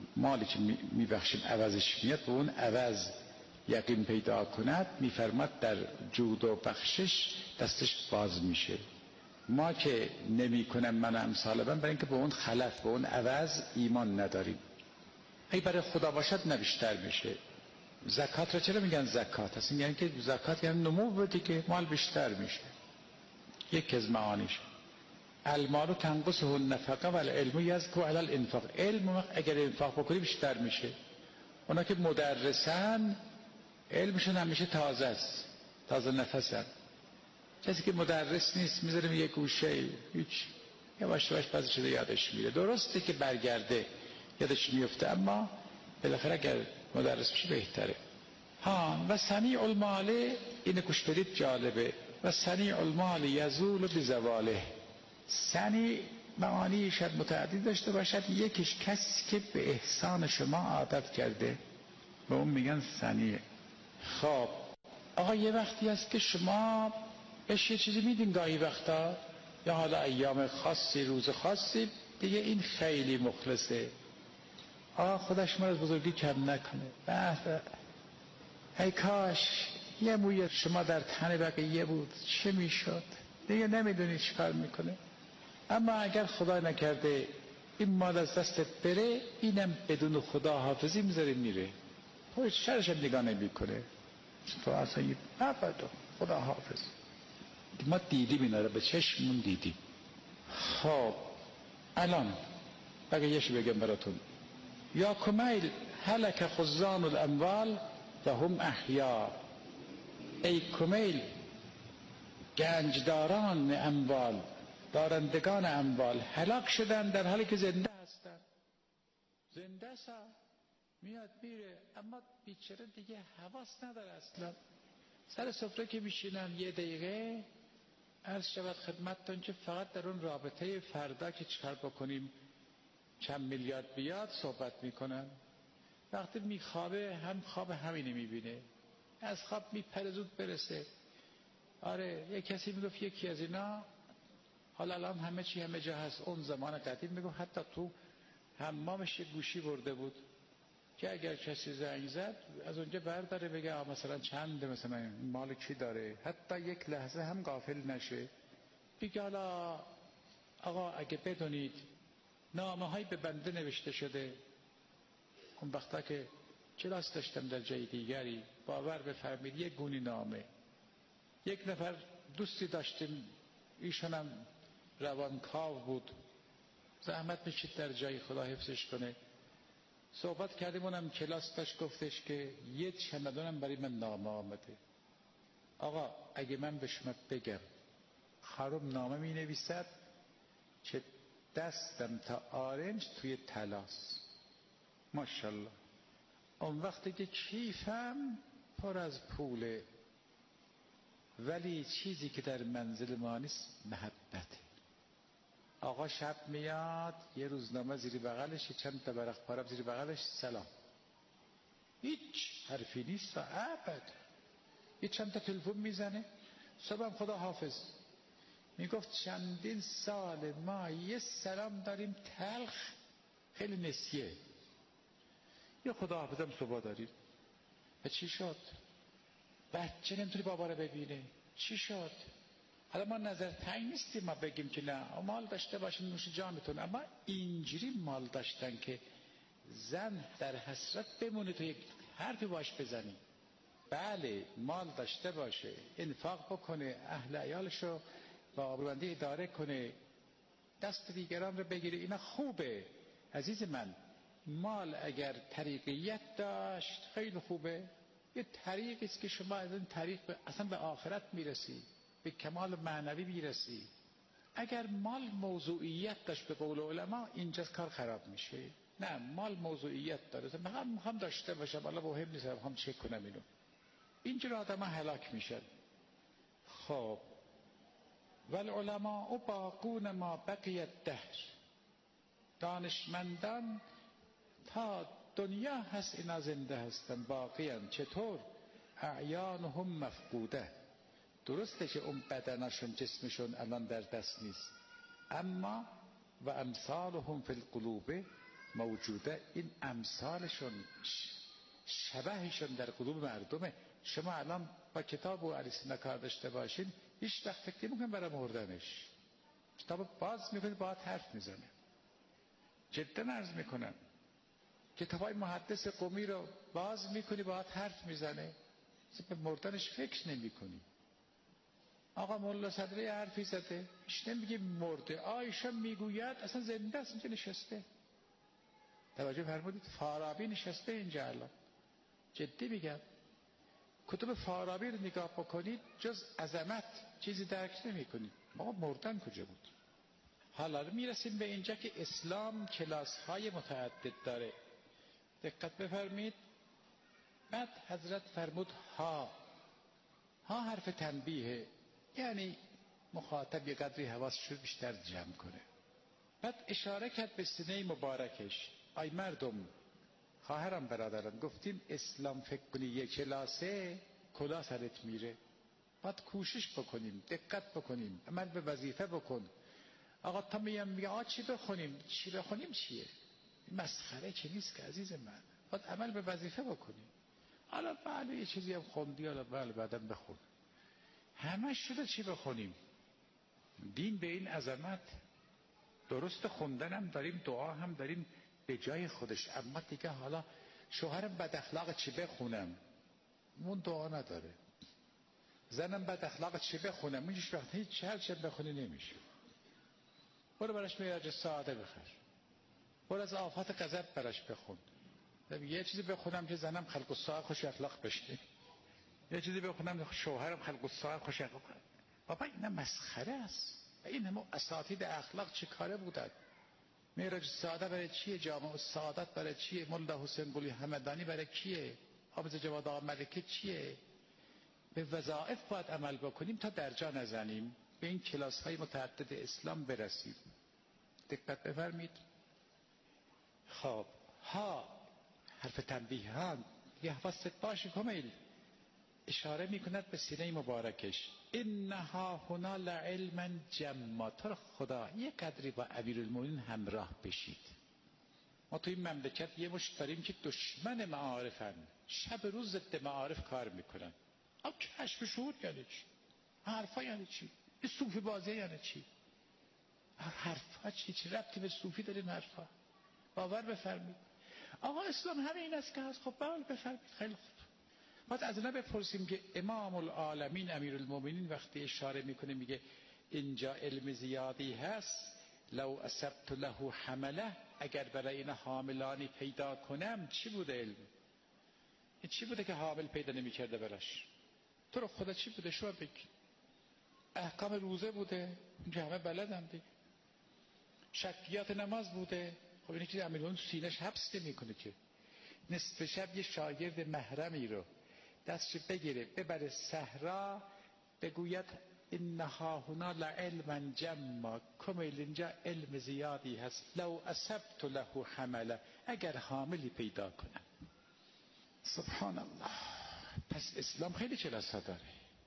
مالی که میبخشیم عوضش میاد، به اون عوض یقین پیدا کند، میفرماد در جود و بخشش دستش باز میشه. ما که نمی کنم من امثال من، برای اینکه به اون خلف، به اون عوض ایمان نداریم. اگه برای خدا باشد نه بیشتر میشه. زکات را چرا میگن زکات؟ اصلا یعنی که زکات یعنی نمو بودی که مال بیشتر میشه. یک از معانیش المال تنقصه النفقه و العلم یزکو علی الانفاق. علم اگر انفاق بکنی بیشتر میشه. اونا که مدرسن علمشون همیشه تازه است، تازه نفسن. کسی که مدرس نیست میذاره یه گوشه هیچ یواش یواش بعضی شده یادش میره. درسته که برگرده یادش میفته، اما بالاخره اگر مدرس بشه بهتره. ها و صنیع المال، اینو گوش بدید جالبه. و صنیع المال یزول بزواله. صنیع معانی شاید متعدد داشته باشد. یکیش کسی که به احسان شما عادت کرده، به اون میگن صنیع. خب آقا یه وقتی هست که شما بهش یه چیزی میدین، گاهی وقتا یا حالا ایام خاصی، روز خاصی، دیگه این خیلی مخلصه. آقا خودش ما از بزرگی کم نکنه. بحث ای کاش یه موی شما در تن بقیه بود چه میشد، دیگه نمیدونی چی کار میکنه. اما اگر خدا نکرده این مال از دستت بره، اینم بدون خدا حافظی میذاره میره، خودش شرش هم نگاه نمیکنه. تو اصلا یه نباید خدا حافظ. ما دیدیم اینا رو، به چشممون دیدیم. خب الان بقیه‌اش بگم براتون. یا کمیل هلک خزان الاموال و هم احیا. ای کمیل گنجداران اموال، دارندگان اموال هلاک شدن در حالی که زنده هستن. زنده سا میاد میره، اما بیچاره دیگه حواس نداره اصلا. سر سفره که میشینن یه دقیقه عرض شود خدمتتون که فقط در اون رابطه فردا که چکار بکنیم چند میلیارد بیاد صحبت میکنن. وقتی میخوابه هم خواب همینه میبینه، از خواب میپره زود برسه. آره یه کسی میگفت یکی از اینا، حالا الان همه چی همه جا هست، اون زمان قدیم میگفت حتی تو حمامش یه گوشی برده بود که اگر کسی زنگ زد از اونجا برداره بگه آه مثلا چنده، مثلا مال کی داره، حتی یک لحظه هم غافل نشه. بگه حالا آقا اگه بدونید نامه های به بنده نوشته شده. اون وقتا که کلاس داشتم در جای دیگری، باور بفرمید یک گونی نامه، یک نفر دوستی داشتیم ایشون هم روانکاو بود، زحمت میشید در جای خدا حفظش کنه. صحبت کردیم، اونم کلاس داشت، گفتش که یه چمدونم برای من نامه آمده. آقا اگه من به شما بگم خانم نامه می نویسد که دستم تا آرنج توی تلاس، ماشاءالله، اون وقتی که کیفم پر از پوله، ولی چیزی که در منزل ما نیست محبته. آقا شب میاد یه روزنامه زیر بغلش، چند تا ورق پاره زیر بغلش، سلام، هیچ حرفی نیست ابد. یه چند تا تلفن میزنه، صبحم خدا حافظ. میگفت چندین سال ما یه سلام داریم تلخ، خیلی نسیه، یه خدا حافظم صبح داریم. و چی شد؟ بچه نمیتونی بابا رو ببینه، چی شد؟ حالا ما نظر تنگ نیستیم ما بگیم که نه مال داشته باشین نوش جانتون، اما اینجوری مال داشتن که زن در حسرت بمونه تو یک حرفی باش بزنی. بله مال داشته باشه، انفاق بکنه، اهل عیالشو با آبرومندی اداره کنه، دست دیگران رو بگیره، اینا خوبه. عزیز من مال اگر طریقیت داشت خیلی خوبه. یه طریقی است که شما از این طریق اصلا به آخرت میرسی، به کمال معنوی میرسی. اگر مال موضوعیت داشت به قول علما، اینجا کار خراب میشه. نه مال موضوعیت داره، من هم داشته باشم، الله مهم نیست هم چک کنم اینو. اینجور آدم ها هلاک میشن. خب والعلماء باقون ما بقیت دهر، دانشمندان تا دنیا هست اینا زنده هستن، باقیان. چطور؟ اعیانهم مفقوده. درسته که اون بدنشون جسمشون الان در دست نیست، اما و امثالهم فی القلوب موجوده، این امثالشون شبهشون در قلوب مردمه. شما الان با کتاب و علی سینا کار داشته باشین، هیچ وقت فکر نمی‌کنید برای مردنش. کتاب باز میکنید باهات حرف میزنه. جدا عرض میکنم کتابای محدث قمی رو باز میکنی باهات حرف میزنه، به مردنش فکر نمیکنی. آقا مولا صدری حرفی زده، هیچ نمیگه مرده. عایشه میگوید اصلا زنده است، اینجا نشسته. توجه فرمودید؟ فارابی نشسته اینجا الان. جدی میگم کتب فارابی رو نگاه بکنید جز عظمت چیزی درک نمیکنید. آقا مردن کجا بود؟ حالا میرسیم به اینجا که اسلام کلاس های متعدد داره. دقت بفرمید. بعد حضرت فرمود ها ها حرف تنبیه، یعنی مخاطب یه قدری حواسش رو بیشتر جمع کنه. بعد اشاره کرد به سینه مبارکش. ای مردم، خواهرم برادرم، گفتیم اسلام فکر کنی یک کلاسه کلا سرت میره. باید کوشش بکنیم، دقت بکنیم، عمل به وظیفه بکن. آقا تا میگم میگه آ چی بخونیم؟ چی بخونیم چیه؟ مسخره که نیست که عزیز من. باید عمل به وظیفه بکنیم. حالا بله یه چیزی هم خوندی، حالا بله بعدم بخون. همه شده چی بخونیم؟ دین به این عظمت. درست خوندن هم داریم، دعا هم داریم به جای خودش، اما دیگه حالا شوهرم بد اخلاق چی بخونم؟ اون دعا نداره. زنم بد اخلاق چی بخونم؟ اون هیچ وقت هیچ هر چی بخونی نمیشه. برو براش معراج ساده بخر. برو از آفات غضب براش بخون. یه چیزی بخونم که زنم خلق الساعه خوش اخلاق بشه. یه چیزی بخونم شوهرم خلق الساعه خوش اخلاق. بابا اینا مسخره است. این همه اساتید اخلاق چه کاره بودن؟ معراج ساده برای چیه؟ جامع السعادت برای چیه؟ ملا حسین قلی همدانی برای کیه؟ حافظ جواد آقا ملکه چیه؟ به وظایف باید عمل بکنیم تا درجا نزنیم، به این کلاس های متعدد اسلام برسیم. دقت بفرمید. خب ها حرف تنبیه ها یه حواست باشه کمیل. اشاره میکند به سینه مبارکش. انها هنا لعلما جما. تو رو خدا یک قدری با امیرالمومنین همراه بشید. ما تو این مملکت یه مش داریم که دشمن معارفن، شب روز ضد معارف کار میکنن. اب کشف شهود یعنی چی؟ حرفا یعنی چی؟ این صوفی بازی یعنی چی؟ حرفا چی؟ چی ربطی به صوفی دارین حرفا؟ باور بفرمید. آقا اسلام همه این است که هست. خب باور بفرمید. خیلی خوب. باید از اون بپرسیم که امام العالمین امیرالمومنین وقتی اشاره میکنه میگه اینجا علم زیادی هست، لو اصبت له حمله، اگر برای این حاملانی پیدا کنم. چی بوده علم؟ این چی بوده که حامل پیدا نمیکرده براش؟ تو رو خدا چی بوده؟ شما بگی. احکام روزه بوده، اینجا همه بلدن دیگه. شکیات نماز بوده. خب اینه که امیرالمومنین سینه‌اش حبس نمیکنه که نصف شب یه شاگرد محرمی رو دستش بگیره ببره صحرا بگوید انها هنا لعلما جما. کمیل اینجا علم زیادی هست. لو اصبت له حمله، اگر حاملی پیدا کنم. سبحان الله. پس اسلام خیلی کلاس‌ها داره.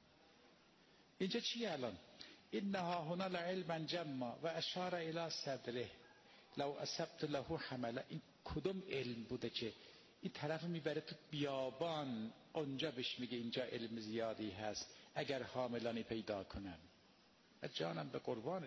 اینجا چیه الان؟ انها هنا لعلما جما و اشار الی صدره لو اصبت له حمله. این کدوم علم بوده که این طرف میبره تو بیابان، اونجا بهش میگه اینجا علم زیادی هست اگر حاملانی پیدا کنن؟ و جانم به قربانت.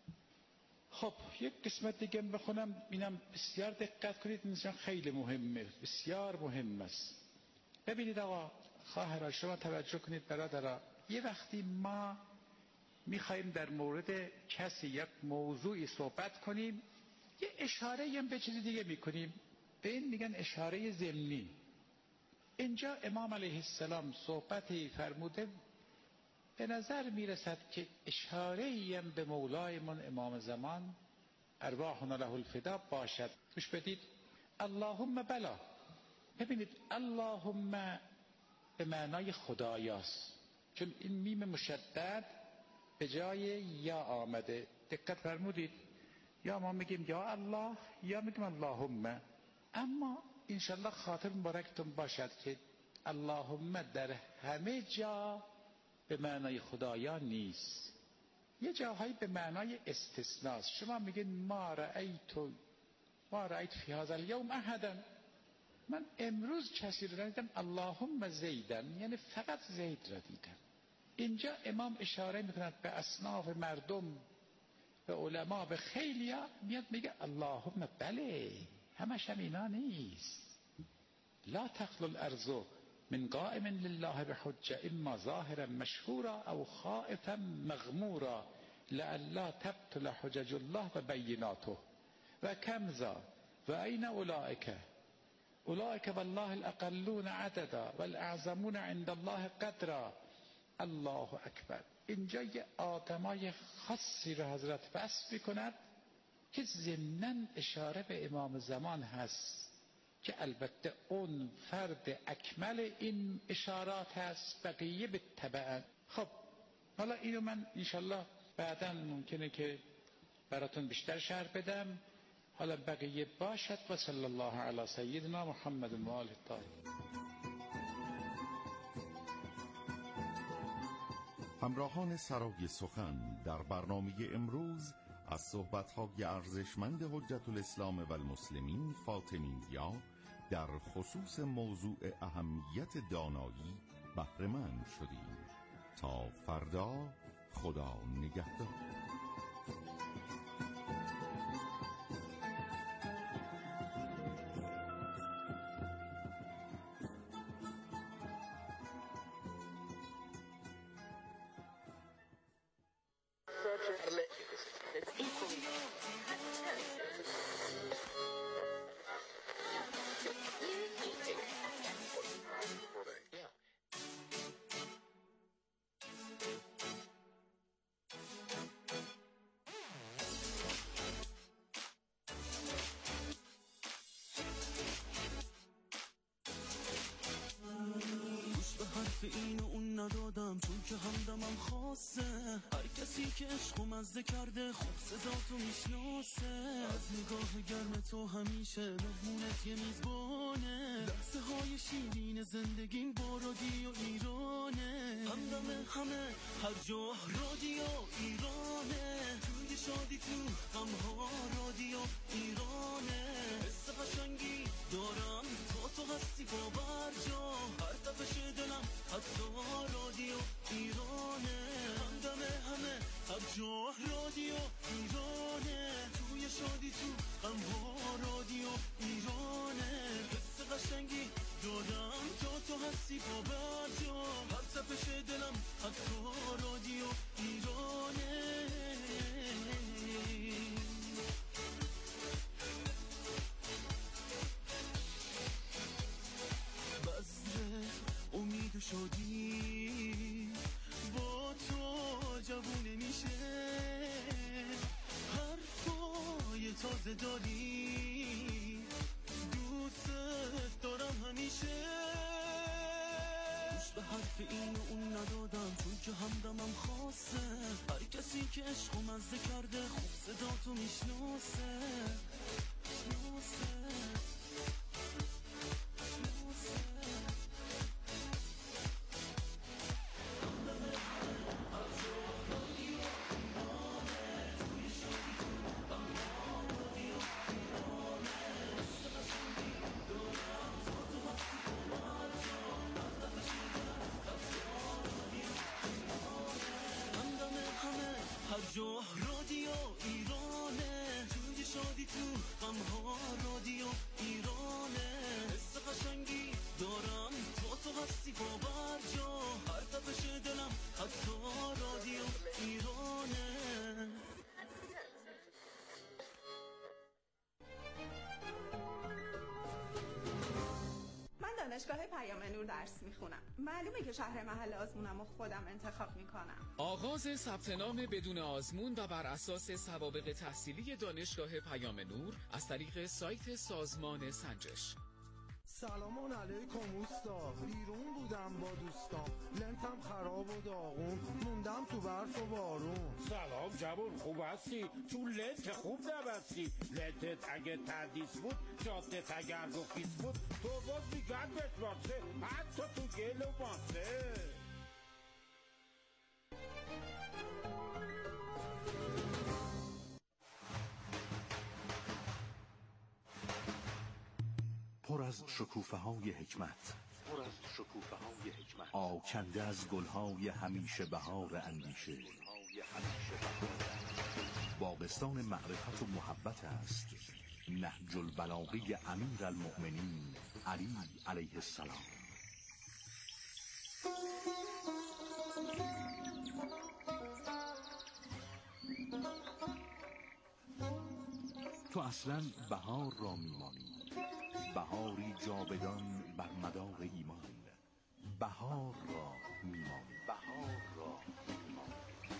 خب یک قسمت دیگه بخونم اینم بسیار دقت کنید، اینجا خیلی مهمه، بسیار مهم است. ببینید آقا خواهرها شما توجه کنید برادرها، یه وقتی ما میخوایم در مورد کسی یک موضوعی صحبت کنیم یه اشاره هم به چیزی دیگه میکنیم، به این میگن اشاره ضمنی. اینجا امام علیه السلام صحبتی فرموده به نظر میرسد که اشاره هم به مولایمون امام زمان ارواحنا له الفدا باشد. گوش بدید. اللهم بلا. ببینید اللهم به معنای خدایاست، چون این میم مشدد به جای یا آمده. دقت فرمودید. یا ما میگیم یا الله یا میگیم اللهم. اما انشالله خاطر مبارکتون باشد که اللهم در همه جا به معنای خدایا نیست، یه جاهایی به معنای استثناست. شما میگین ما رأیت ما رأیت فی هذا اليوم احدا، من امروز کسی رو ندیدم اللهم زیدن، یعنی فقط زید را دیدم. اینجا امام اشاره میکند به اصناف مردم، به علما، به خیلیا، میاد میگه اللهم بله، همش هم اینا نیست. لا تخلو الارض من قائم لله بحجه اما ظاهرا مشهورا او خائفا مغمورا لئلا تبطل حجج الله و بیناته و کمزا و این اولئک اولئک والله الاقلون عددا والاعظمون عند الله قدرا. الله اکبر. اینجا یه آدمای خاصی رو حضرت وصف میکند که ضمناً اشاره به امام زمان هست که البته اون فرد اکمل این اشارات هست، بقیه به تبع. خب حالا اینو من انشالله بعداً ممکنه که براتون بیشتر شرح بدم. حالا بقیه باشد و صلی الله علی سیدنا محمد و آله الطاهرین. همراهان سرای سخن، در برنامه امروز از صحبت‌های ارزشمند حجت الاسلام و المسلمین فاطمی‌نیا در خصوص موضوع اهمیت دانایی بهره مند شدیم. تا فردا، خدا نگهدار. این و اون ندادم چون که همدمم خاصه، هر کسی که عشقو مزه کرده خوب صدا تو میشناسه. از نگاه گرم تو همیشه مهمونت یه میزبانه، لحظه های شیرین زندگیم با رادیو ایرانه. همدم همه هر جا رادیو ایرانه، توی شادی تو غمها رادیو ایرانه. حس قشنگی دارم تا تو هستی باور جا، هر تپش دلم حتی رادیو ایرانه. همدم همه هر جا رادیو ایرانه، توی شادی تو غمها رادیو ایرانه. حس قشنگی دارم تا تو هستی باور جا، هر تپش دلم حتی رادیو ایرانه. امید و شادی با تو جوونه میشه، حرفای تازه داری دوست دارم همیشه. گوش به حرف این و اون ندادم چون که همدمم خاصه، هر کسی که عشقو مزه کرده خوب صدا تو میشناسه. شناسه هر جا رادیو ایرانه، توی شادی تو غمها رادیو ایرانه. حس قشنگی دارم تا تو هستی باور جا، هر تپش دلم حتی رادیو ایرانه. دانشگاه پیام نور درس میخونم. معلومه که شهر محل آزمونم و خودم انتخاب میکنم. آغاز ثبت نام بدون آزمون و بر اساس سوابق تحصیلی دانشگاه پیام نور از طریق سایت سازمان سنجش. سلام علیکم اوستا، بیرون بودم با دوستام، لنتم خراب و داغون، موندم تو برف و بارون. سلام جوون، خوب هستی؟ تو لنت خوب نبستی. لنتت اگه تردیس بود، جادت اگر رو خیس بود، تو باز میگن بهت واسه، حتی تو گل و ماسه. پر از شکوفه‌های حکمت، پر از شکوفه‌های حکمت، آکنده از گل‌های همیشه بهار اندیشه. باغستان معرفت و محبت است نهج البلاغه امیر المؤمنین علی علیه السلام. تو اصلا بهار را میمانی، بهاری جاودان بر مدار ایمان. بهار را میمانی، بهار را میمانی.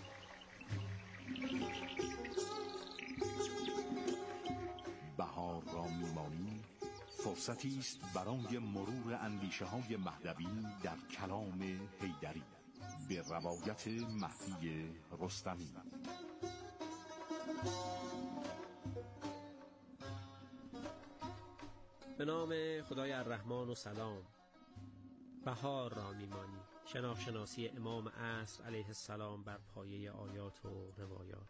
بهار را میمانی فرصتی است برای مرور اندیشه های مهدوی در کلام حیدری به روایت مهدی رستمی. به نام خدای الرحمن و سلام. بهار را میمانی، شناخت شناسی امام عصر علیه السلام بر پایه آیات و روایات.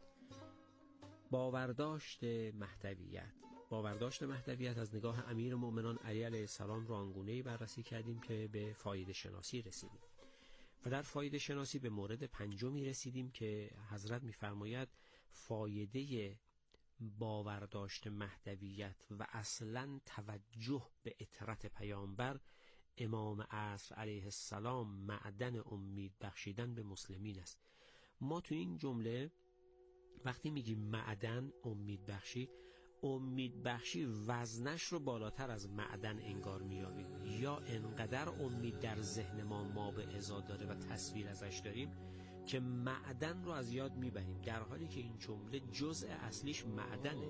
باورداشت مهدویت. باورداشت مهدویت از نگاه امیر مومنان علی علیه السلام را آنگونه‌ای بررسی کردیم که به فایده شناسی رسیدیم و در فایده شناسی به مورد پنجمی رسیدیم که حضرت می‌فرماید فایده باورداشت مهدویت و اصلاً توجه به اطرت پیامبر امام عصر علیه السلام معدن امید بخشیدن به مسلمین است. ما تو این جمله وقتی میگیم معدن امید بخشی، امید بخشی وزنش رو بالاتر از معدن انگار میابیم، یا انقدر امید در ذهن ما ما به ازا داره و تصویر ازش داریم که معدن رو از یاد میبریم، در حالی که این جمله جزء اصلیش معدنه.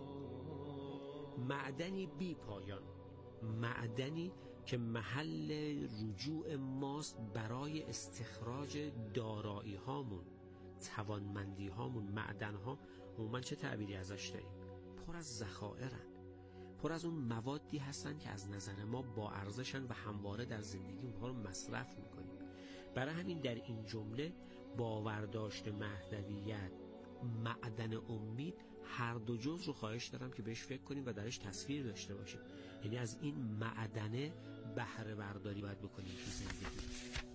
معدنی بی پایان، معدنی که محل رجوع ماست برای استخراج دارایی هامون، توانمندی هامون. معدن ها عموما چه تعبیری ازش داریم؟ پر از ذخائرن، پر از اون موادی هستن که از نظر ما با ارزشن و همواره در زندگی اونها رو مصرف میکنیم. برای همین در این جمله باورداشت مهدویت، معدن امید، هر دو جز رو خواهش دارم که بهش فکر کنیم و درش تصویر داشته باشیم. یعنی از این معدنه بهره برداری باید بکنیم تو زندگی.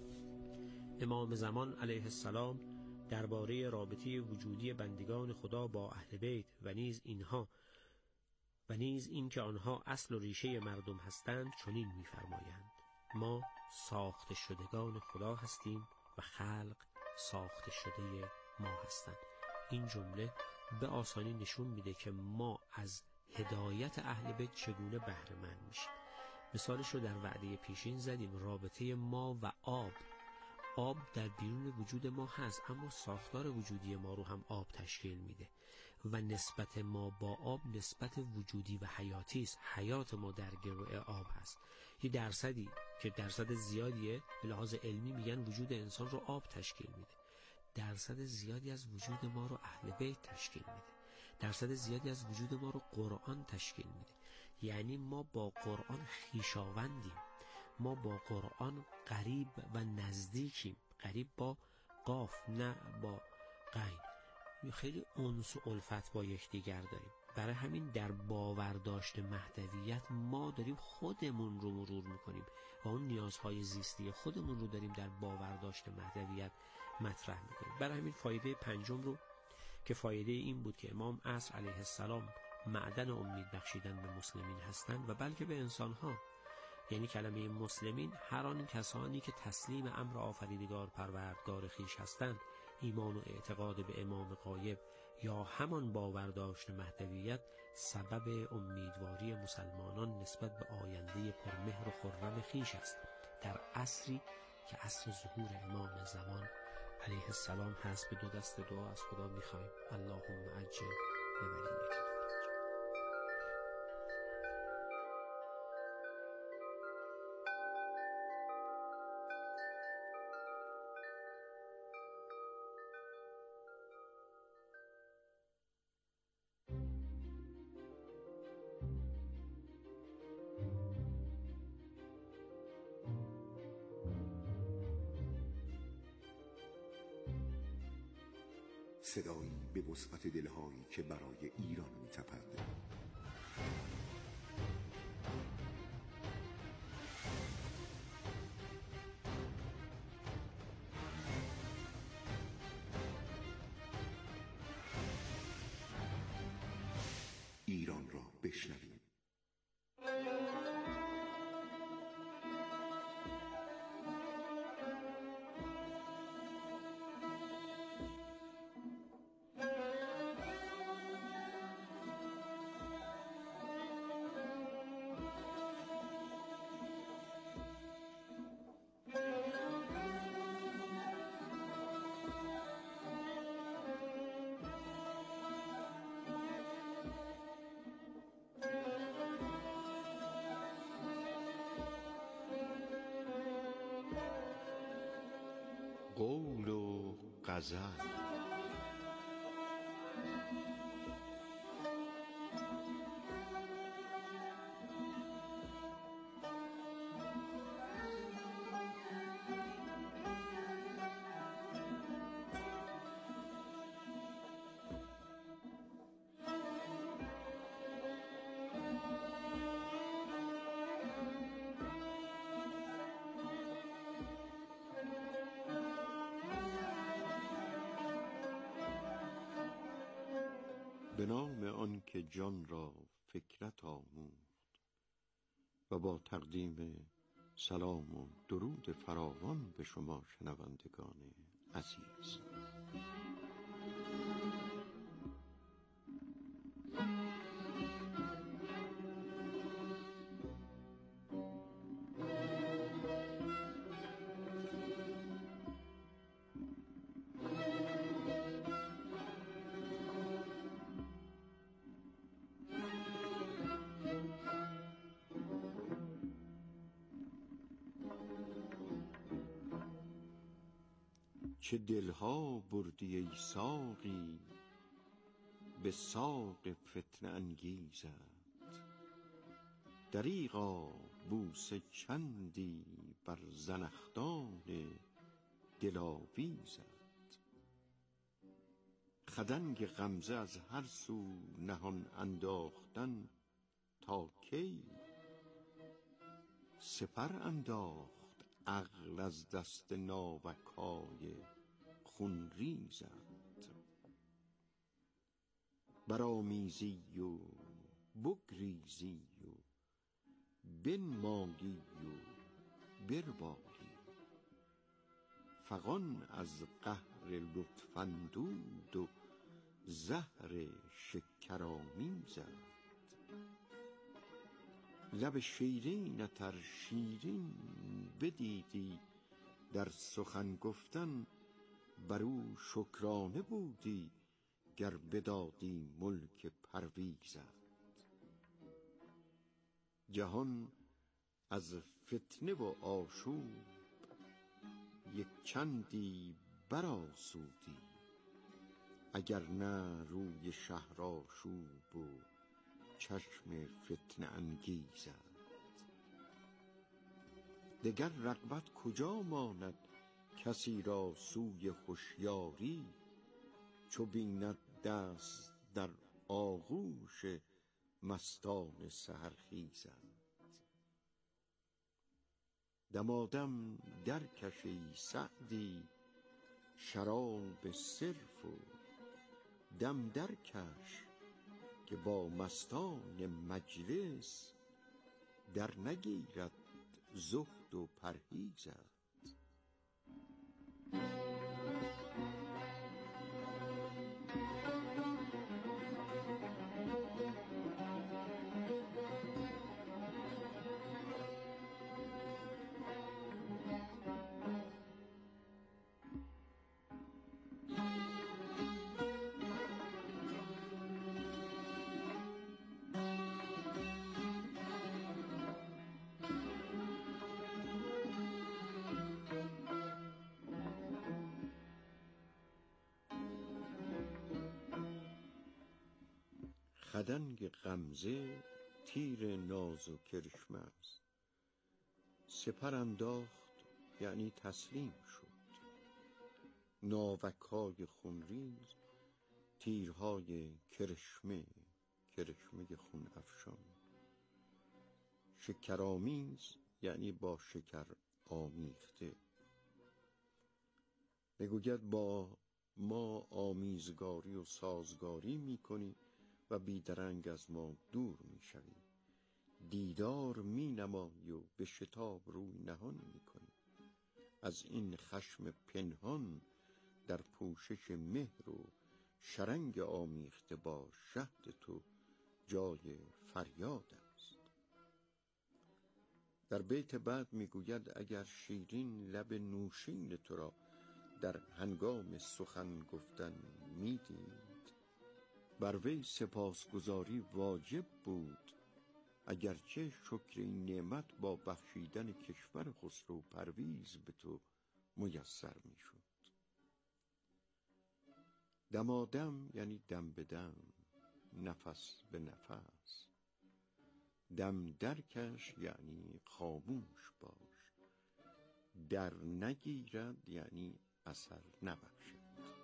امام زمان علیه السلام درباره رابطه وجودی بندگان خدا با اهل بیت و نیز اینها و نیز این که آنها اصل و ریشه مردم هستند چنین می‌فرمایند: ما ساخته شدگان خدا هستیم و خلق ساخته شده ما هستند. این جمله به آسانی نشون میده که ما از هدایت اهل بیت چگونه بهره مند میشیم. مثالش رو در وعده پیشین زدیم. رابطه ما و آب. آب در بیرون وجود ما هست، اما ساختار وجودی ما رو هم آب تشکیل میده و نسبت ما با آب نسبت وجودی و حیاتی است. حیات ما در گروه آب هست. یه درصدی که درصد زیادیه به لحاظ علمی میگن وجود انسان رو آب تشکیل میده. درصد زیادی از وجود ما رو اهل بیت تشکیل میده. درصد زیادی از وجود ما رو قرآن تشکیل میده. یعنی ما با قرآن خویشاوندیم، ما با قرآن قریب و نزدیکیم. قریب با قاف، نه با غین. خیلی انس و الفت با یکدیگر داریم. برای همین در باورداشت مهدویت ما داریم خودمون رو مرور میکنیم و اون نیازهای زیستی خودمون رو داریم در باورداشت مهدویت مطرح میکنیم. برای همین فایده پنجم رو که فایده این بود که امام عصر علیه السلام معدن امید بخشیدن به مسلمین هستند و بلکه به انسانها، یعنی کلمه مسلمین هر آن کسانی که تسلیم امر آفریدگار پروردگار خیش هستند، ایمان و اعتقاد به امام غایب یا همان باورداشت مهدویت سبب امیدواری مسلمانان نسبت به آینده پرمهر و خرم خیش است، در عصری که عصر ظهور امام زمان علیه السلام هست. به دو دست دعا از خدا می‌خوایم: اللهم عجل بولیک. صدایی به وسعت دلهایی که برای ایران می‌تپد. قول و غزل. به نام آن که جان را فکرت آموخت و با تقدیم سلام و درود فراوان به شما شنوندگان عزیز. چه دلها بردی ای ساقی به ساق فتنه انگیزت، دریغا بوسه چندی بر زنخدان دلاویزت. خدنگ غمزه از هر سو نهان انداختن تا کی، سپر انداخت عقل از دست ناوکای خونریزت. برآمیزی و بگریزی و بنمایی و بربایی، فغان از قهر لطف اندود و زهر شکرآمیزت. لب شیرینت ار شیرین بدیدی در سخن گفتن، بر او شکرانه بودی گر بدادی ملک پرویزت. جهان از فتنه و آشوب یک چندی برآسودی، اگر نه روی شهر آشوب و چشم فتنه انگیزت. دگر رغبت کجا ماند کسی را سوی هوشیاری، چو بیند دست در آغوش مستان سحرخیزت. دمادم درکش ای سعدی شراب صرف و دم درکش، که با مستان مجلس در نگیرد زهد و پرهیزت. خدنگ غمزه تیر ناز و کرشمه است، سپر انداخت یعنی تسلیم شد. ناوک‌های خونریز تیرهای کرشمه، کرشمه خون افشان. شکرآمیز یعنی با شکر آمیخته. میگوید با ما آمیزگاری و سازگاری میکنی و بیدرنگ از ما دور میشوی. دیدار می نمایی و به شتاب روی نهان میکنی. از این خشم پنهان در پوشش مهر و شرنگ آمیخته با شهد تو جای فریاد است. در بیت بعد میگوید اگر شیرین لب نوشین تو را در هنگام سخن گفتن میدید، بر وی سپاسگزاری واجب بود، اگرچه شکر این نعمت با بخشیدن کشور خسرو پرویز به تو میسر میشد. دمادم یعنی دم به دم، نفس به نفس. دم درکش یعنی خاموش باش، در نگیرد یعنی اثر نبخشد.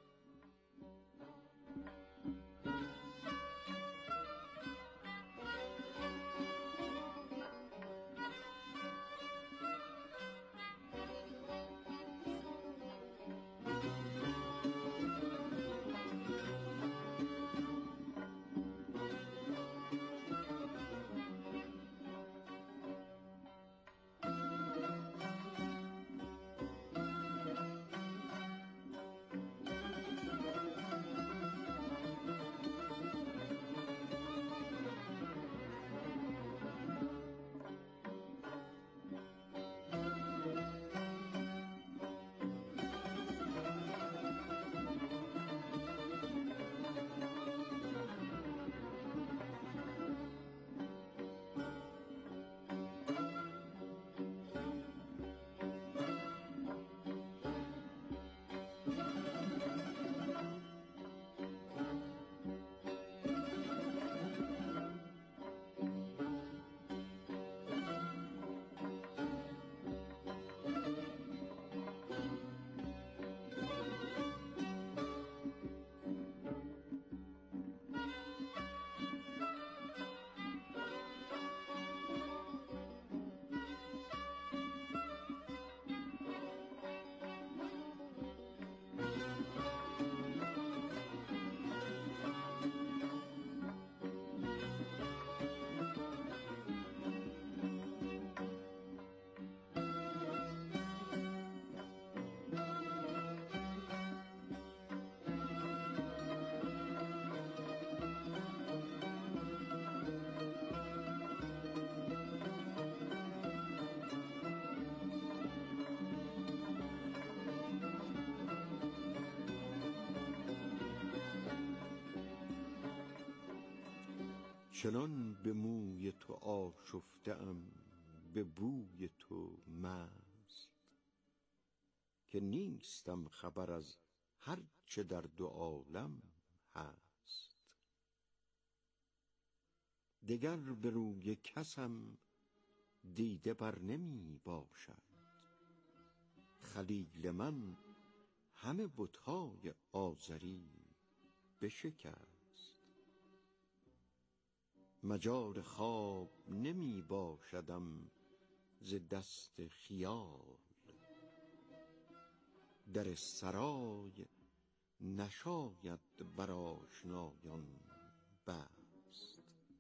چنان به موی تو آشفته‌ام، به بوی تو مست، که نیستم خبر از هر چه در دو عالم هست. دگر به روی کسم دیده بر نمی باشد، خلیل من همه بت‌های آزری بشکست. مجال خواب نمی باشدم ز دست خیال، در سرای نشاید بر آشنایان بست.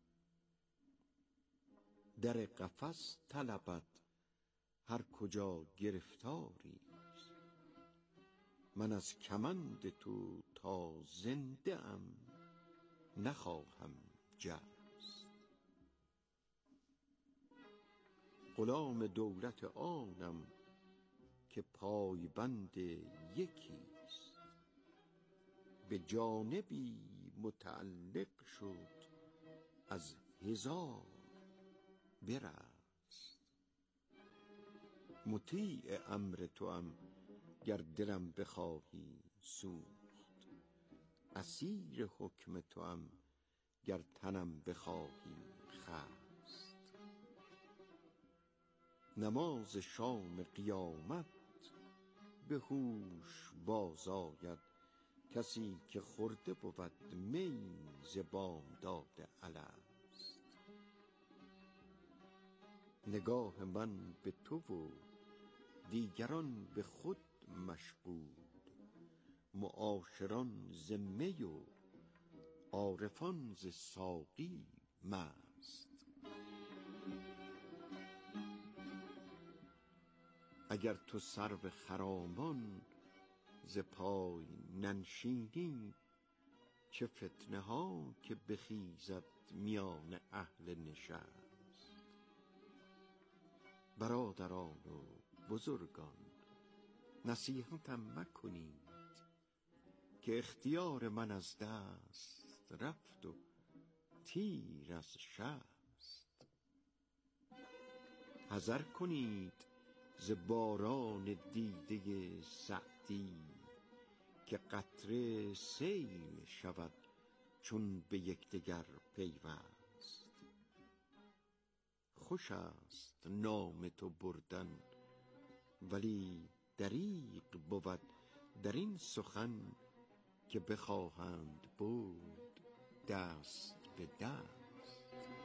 در قفس طلبد هر کجا گرفتاری است، من از کمند تو تا زنده ام نخواهم جست. غلام دولت آنم که پایبند یکیست، به جانبی متعلق شد از هزار برست. مطیع امر توام گر دلم بخواهی سوخت، اسیر حکم توام گر تنم بخواهی خست. نماز شام قیامت به هوش باز آید، کسی که خورده بود می ز بامداد الست. نگاه من به تو و دیگران به خود مشغول، معاشران ز می و عارفان ز ساقی مست. اگر تو سرو خرامان ز پای ننشینی، چه فتنه ها که بخیزد میان اهل نشست. برادران و بزرگان نصیحتم مکنید، که اختیار من از دست رفت و تیر از شست. حذر کنید ز باران دیده سعدی، که قطره سیل شود چون به یکدیگر پیوست. خوش است نام تو بردن ولی دریغ بود در این سخن که بخواهند بود دست به دست.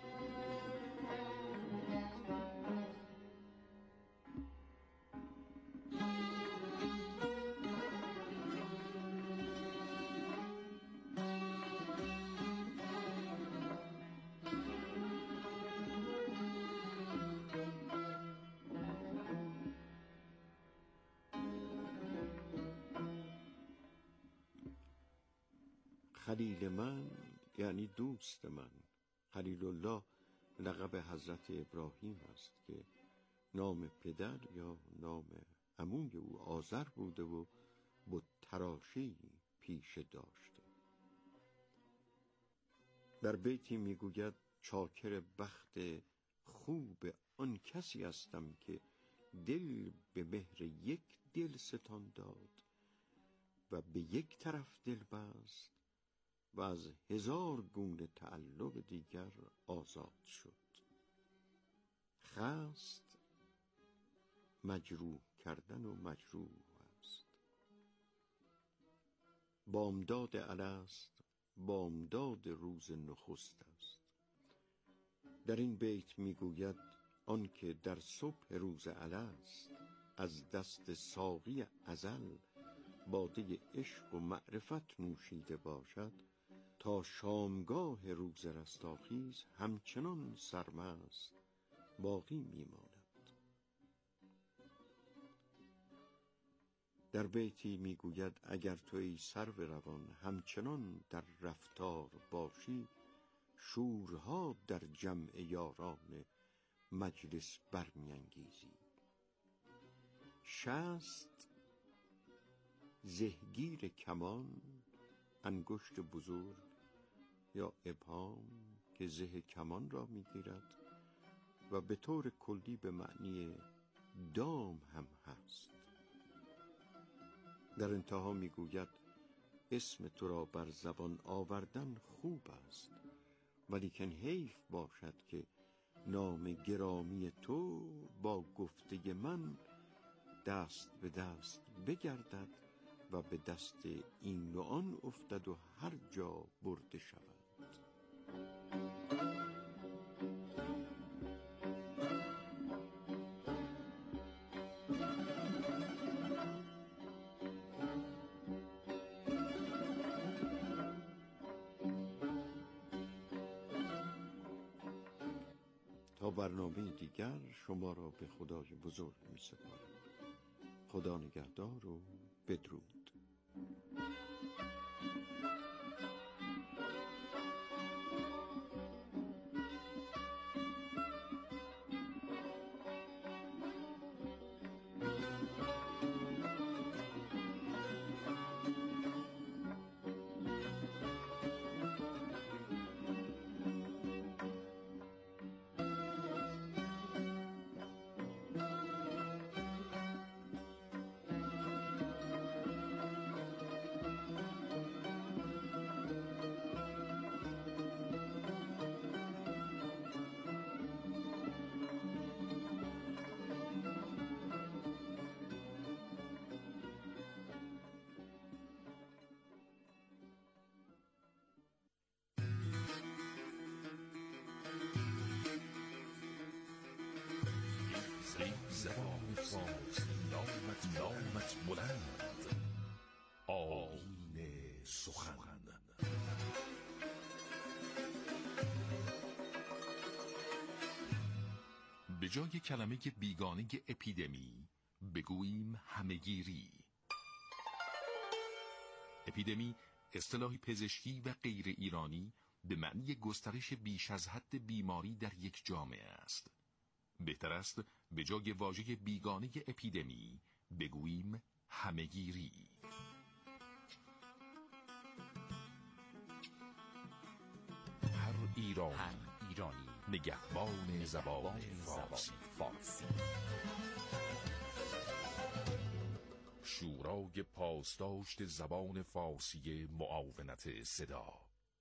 خلیل من یعنی دوست من. خلیل الله لقب حضرت ابراهیم است که نام پدر یا نام عموی او آذر بوده و بت تراشی پیش داشته. در بیتی میگوید چاکر بخت خوب آن کسی هستم که دل به مهر یک دل ستان داد و به یک طرف دل بست و از هزار گونه تعلق دیگر آزاد شد. خست مجروح کردن و مجروح است. بامداد الست بامداد روز نخست است. در این بیت میگوید آن که در صبح روز الست از دست ساقی ازل باده عشق و معرفت نوشیده باشد تا شامگاه روز رستاخیز همچنان سرمست باقی میماند. در بیتی میگوید اگر تو ای سرو روان همچنان در رفتار باشی شورها در جمع یاران مجلس برمیانگیزی. شست زهگیر کمان، انگشت بزرگ یا ابهام که زه کمان را میگیرد و به طور کلی به معنی دام هم هست. در انتها میگوید اسم تو را بر زبان آوردن خوب است ولیکن حیف باشد که نام گرامی تو با گفته من دست به دست بگردد و به دست این و آن افتد و هر جا برده شود. تا برنامه دیگر شما را به خدای بزرگ می سپارم. خدا نگهدار و بدرود. زبان فارسی نامت نامت بلند آیین سخن. به جای کلمه بیگانه اپیدمی بگوییم همهگیری. اپیدمی اصطلاحی پزشکی و غیر ایرانی به معنی گسترش بیش از حد بیماری در یک جامعه است. بهتر است به جای واژه بیگانه اپیدمی بگوییم همهگیری. هر ایرانی, هر ایرانی نگهبان زبان فارسی. فارسی. شورای پاسداشت زبان فارسی معاونت صدا.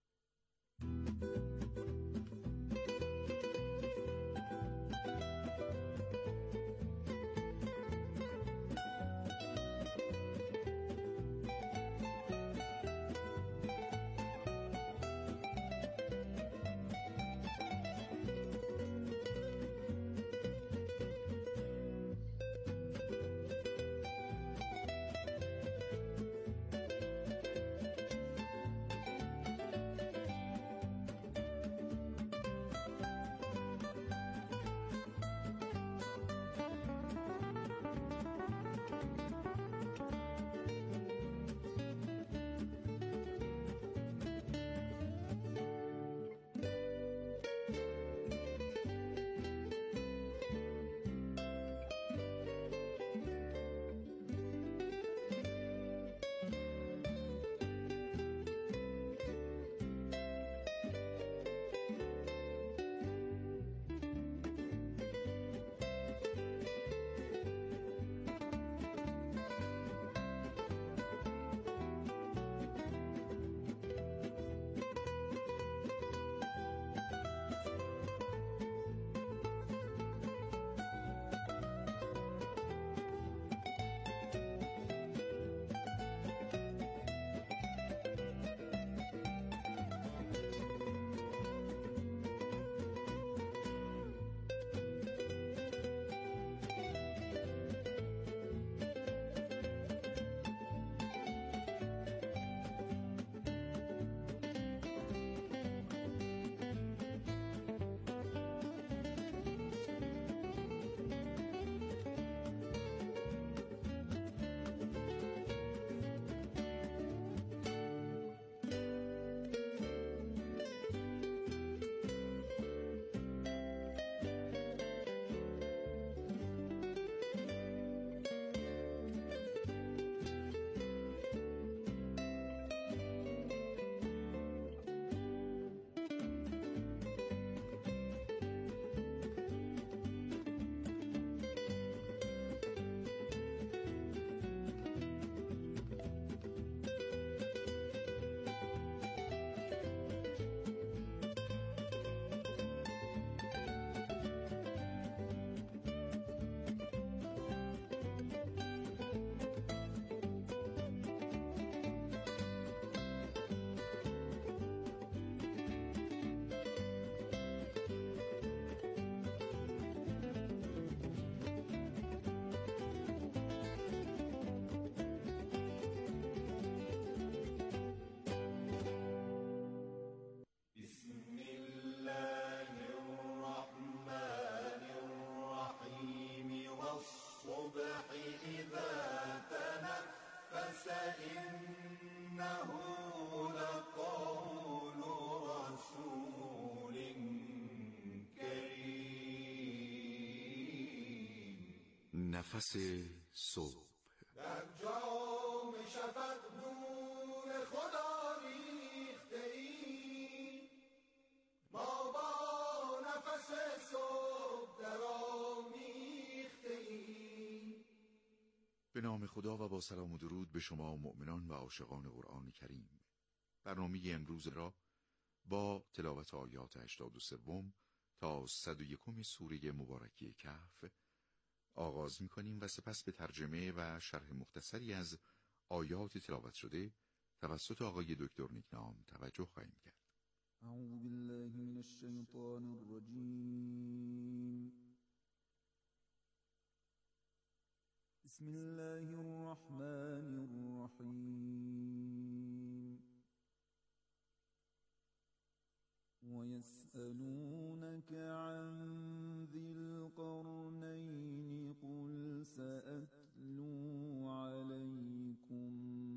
نفس صبح در جام شفق نور خدا ریخته ای، ما با نفس صبح در آمیخته ای. به نام خدا و با سلام و درود به شما مؤمنان و عاشقان قرآن کریم. برنامه امروز را با تلاوت آیات هشتاد و سه تا صد و یک سوره مبارکه کهف آغاز می‌کنیم و سپس به ترجمه و شرح مختصری از آیات تلاوت شده توسط آقای دکتر نیکنام توجه خواهیم کرد. اعوذ بالله من الشیطان الرجیم. بسم الله الرحمن الرحیم. ويسألونك عن ذي القرنين قل سأتلو عليكم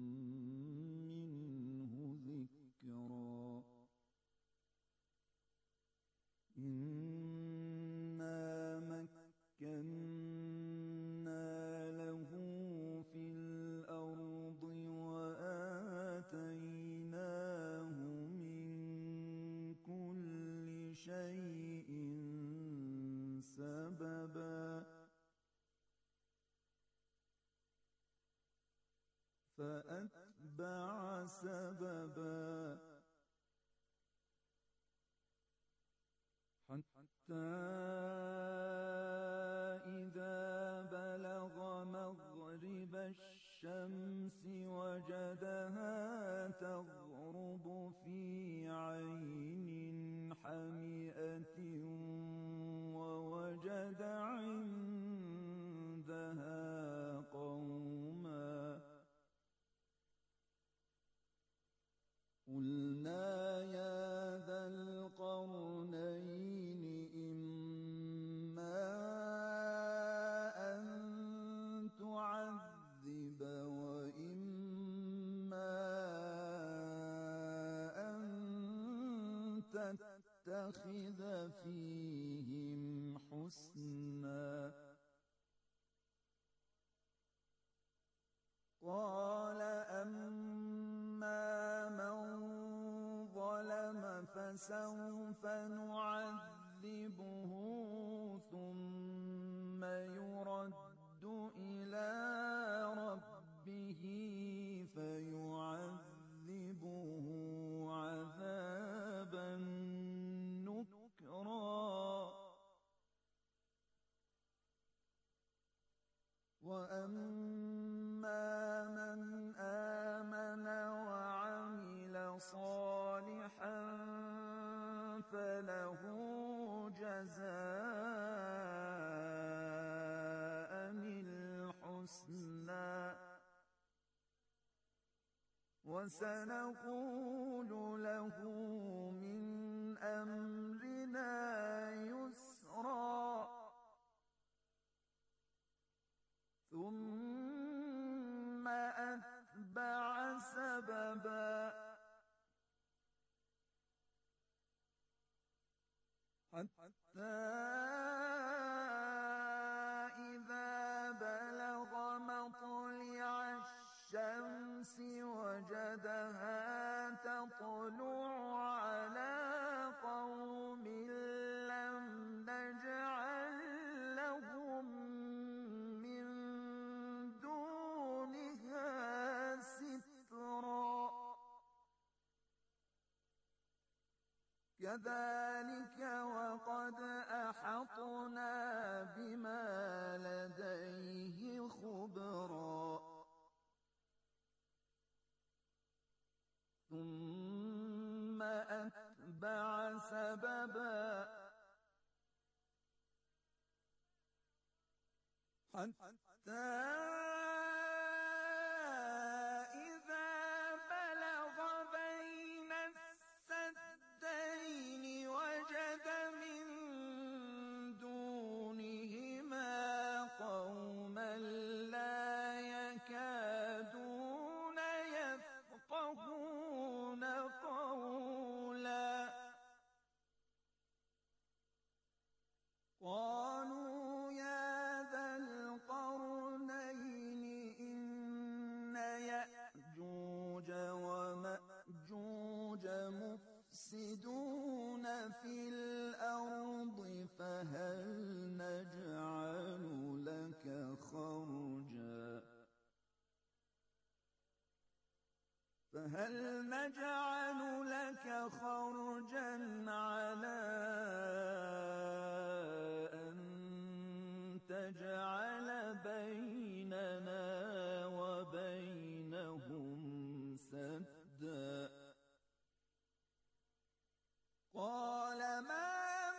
منه ذكرا. إنا مكنا له في الأرض وآتيناه من كل شيء سببا. فأتبع سببا حتى إذا بلغ مغرب الشمس وجدها تغرب في عين حمئة ووجد عندها قوما قلنا يا ذا القرنين إما أن تعذب وإما أن تتخذ فيهم حسنا قال أما من ظلم فسوف نعذبه ثم يرد إلى ربه فيعذبه عذابا نكرا وأما من آمن وعمل صالحا فله جزاء الحسنى وسنقول له من أمرنا يسرا ثم أتبع سببا حتى إذا بلغ مطلع الشمس وجدها تطلع على قوم لم نجعل لهم من دونها سترا كذلك وقد أحطنا بما لديه خبرا ثم أتبع سببا حتى إذا بلغ بين السدين وجد من دونهما قوما لا يكادون يفقهون قولا قالوا يا ذا القرنين إن يأجوج ومأجوج مفسدون في الأرض فهل نجعل لك خرجا فهل نجعل لك خرجا على أن تجعل بيننا وبينهم سدا قال ما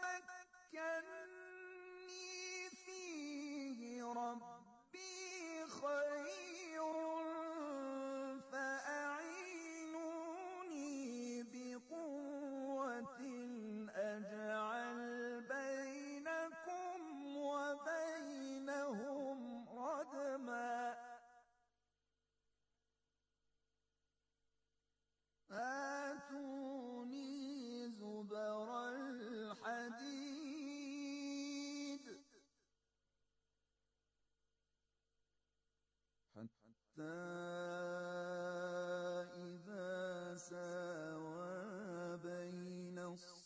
مكني فيه ربي خير فأعينوني بقوة أجعل بينكم وبينهم ردما آتوني زبر الحديد حتى إذا ساوى بين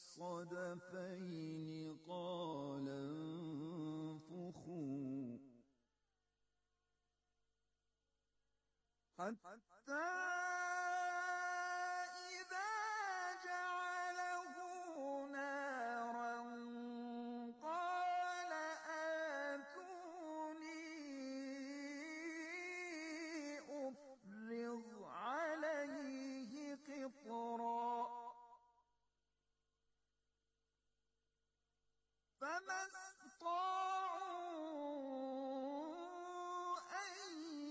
الصدفين قال انفخوا حتى إذا جعله نارا قال آتوني أفرغ عليه قطرا فما استطاعوا أن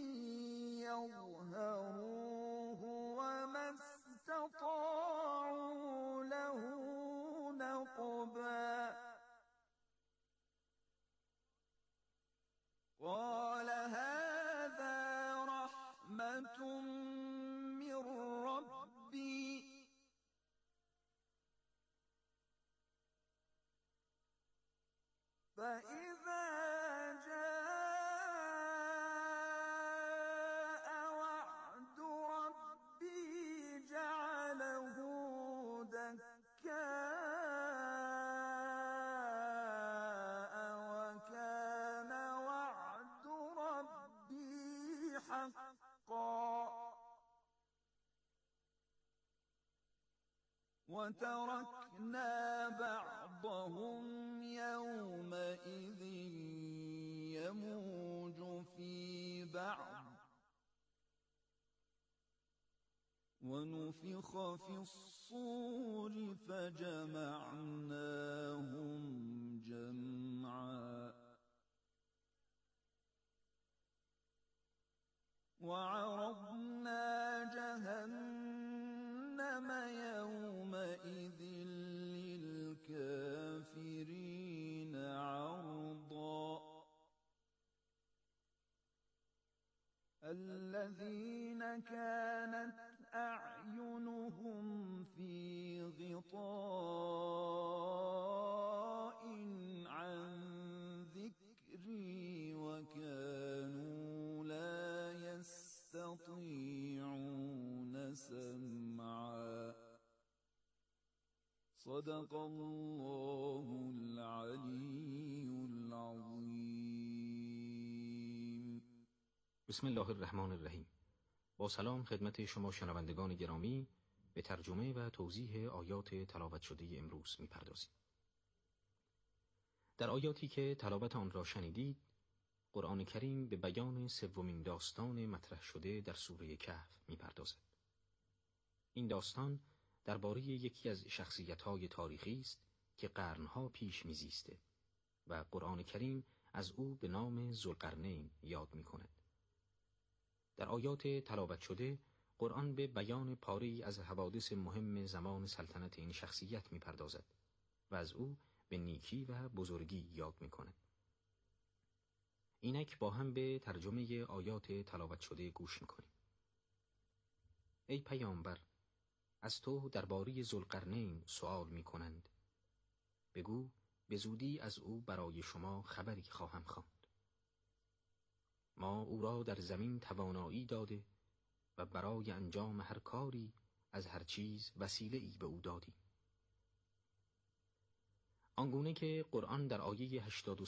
يظهروه وما استطاعوا له نقبا قال هذا رحمة من ربي فإذا جاء وعد ربي جعله دكاء وكان وعد ربي حقا وتركنا بعضهم يومئذ يموج في بعض ونفخ في الصور فجمعناهم جمعا وعرضنا جهنم يومئذ للكافرين عرضا الذين كانت أعينهم في غطاء عن ذكري وكانوا لا يستطيعون سمعا صدق الله العلي العظيم. بسم الله الرحمن الرحیم. با سلام خدمت شما شنوندگان گرامی، به ترجمه و توضیح آیات تلاوت شده امروز می‌پردازیم. در آیاتی که تلاوت آن را شنیدید، قرآن کریم به بیان سومین داستان مطرح شده در سوره کهف می‌پردازد. این داستان درباره یکی از شخصیت‌های تاریخی است که قرن‌ها پیش می‌زیسته و قرآن کریم از او به نام ذوالقرنین یاد می‌کند. در آیات تلاوت شده قرآن به بیان پاره‌ای از حوادث مهم زمان سلطنت این شخصیت می‌پردازد و از او به نیکی و بزرگی یاد می‌کند. اینک با هم به ترجمه آیات تلاوت شده گوش می‌کنیم. ای پیامبر، از تو درباره ذوالقرنین سؤال می‌کنند. بگو به زودی از او برای شما خبری خواهم خواند. ما او را در زمین توانایی داده و برای انجام هر کاری از هر چیز وسیله ای به او دادیم. آنگونه که قرآن در آیه هشتاد و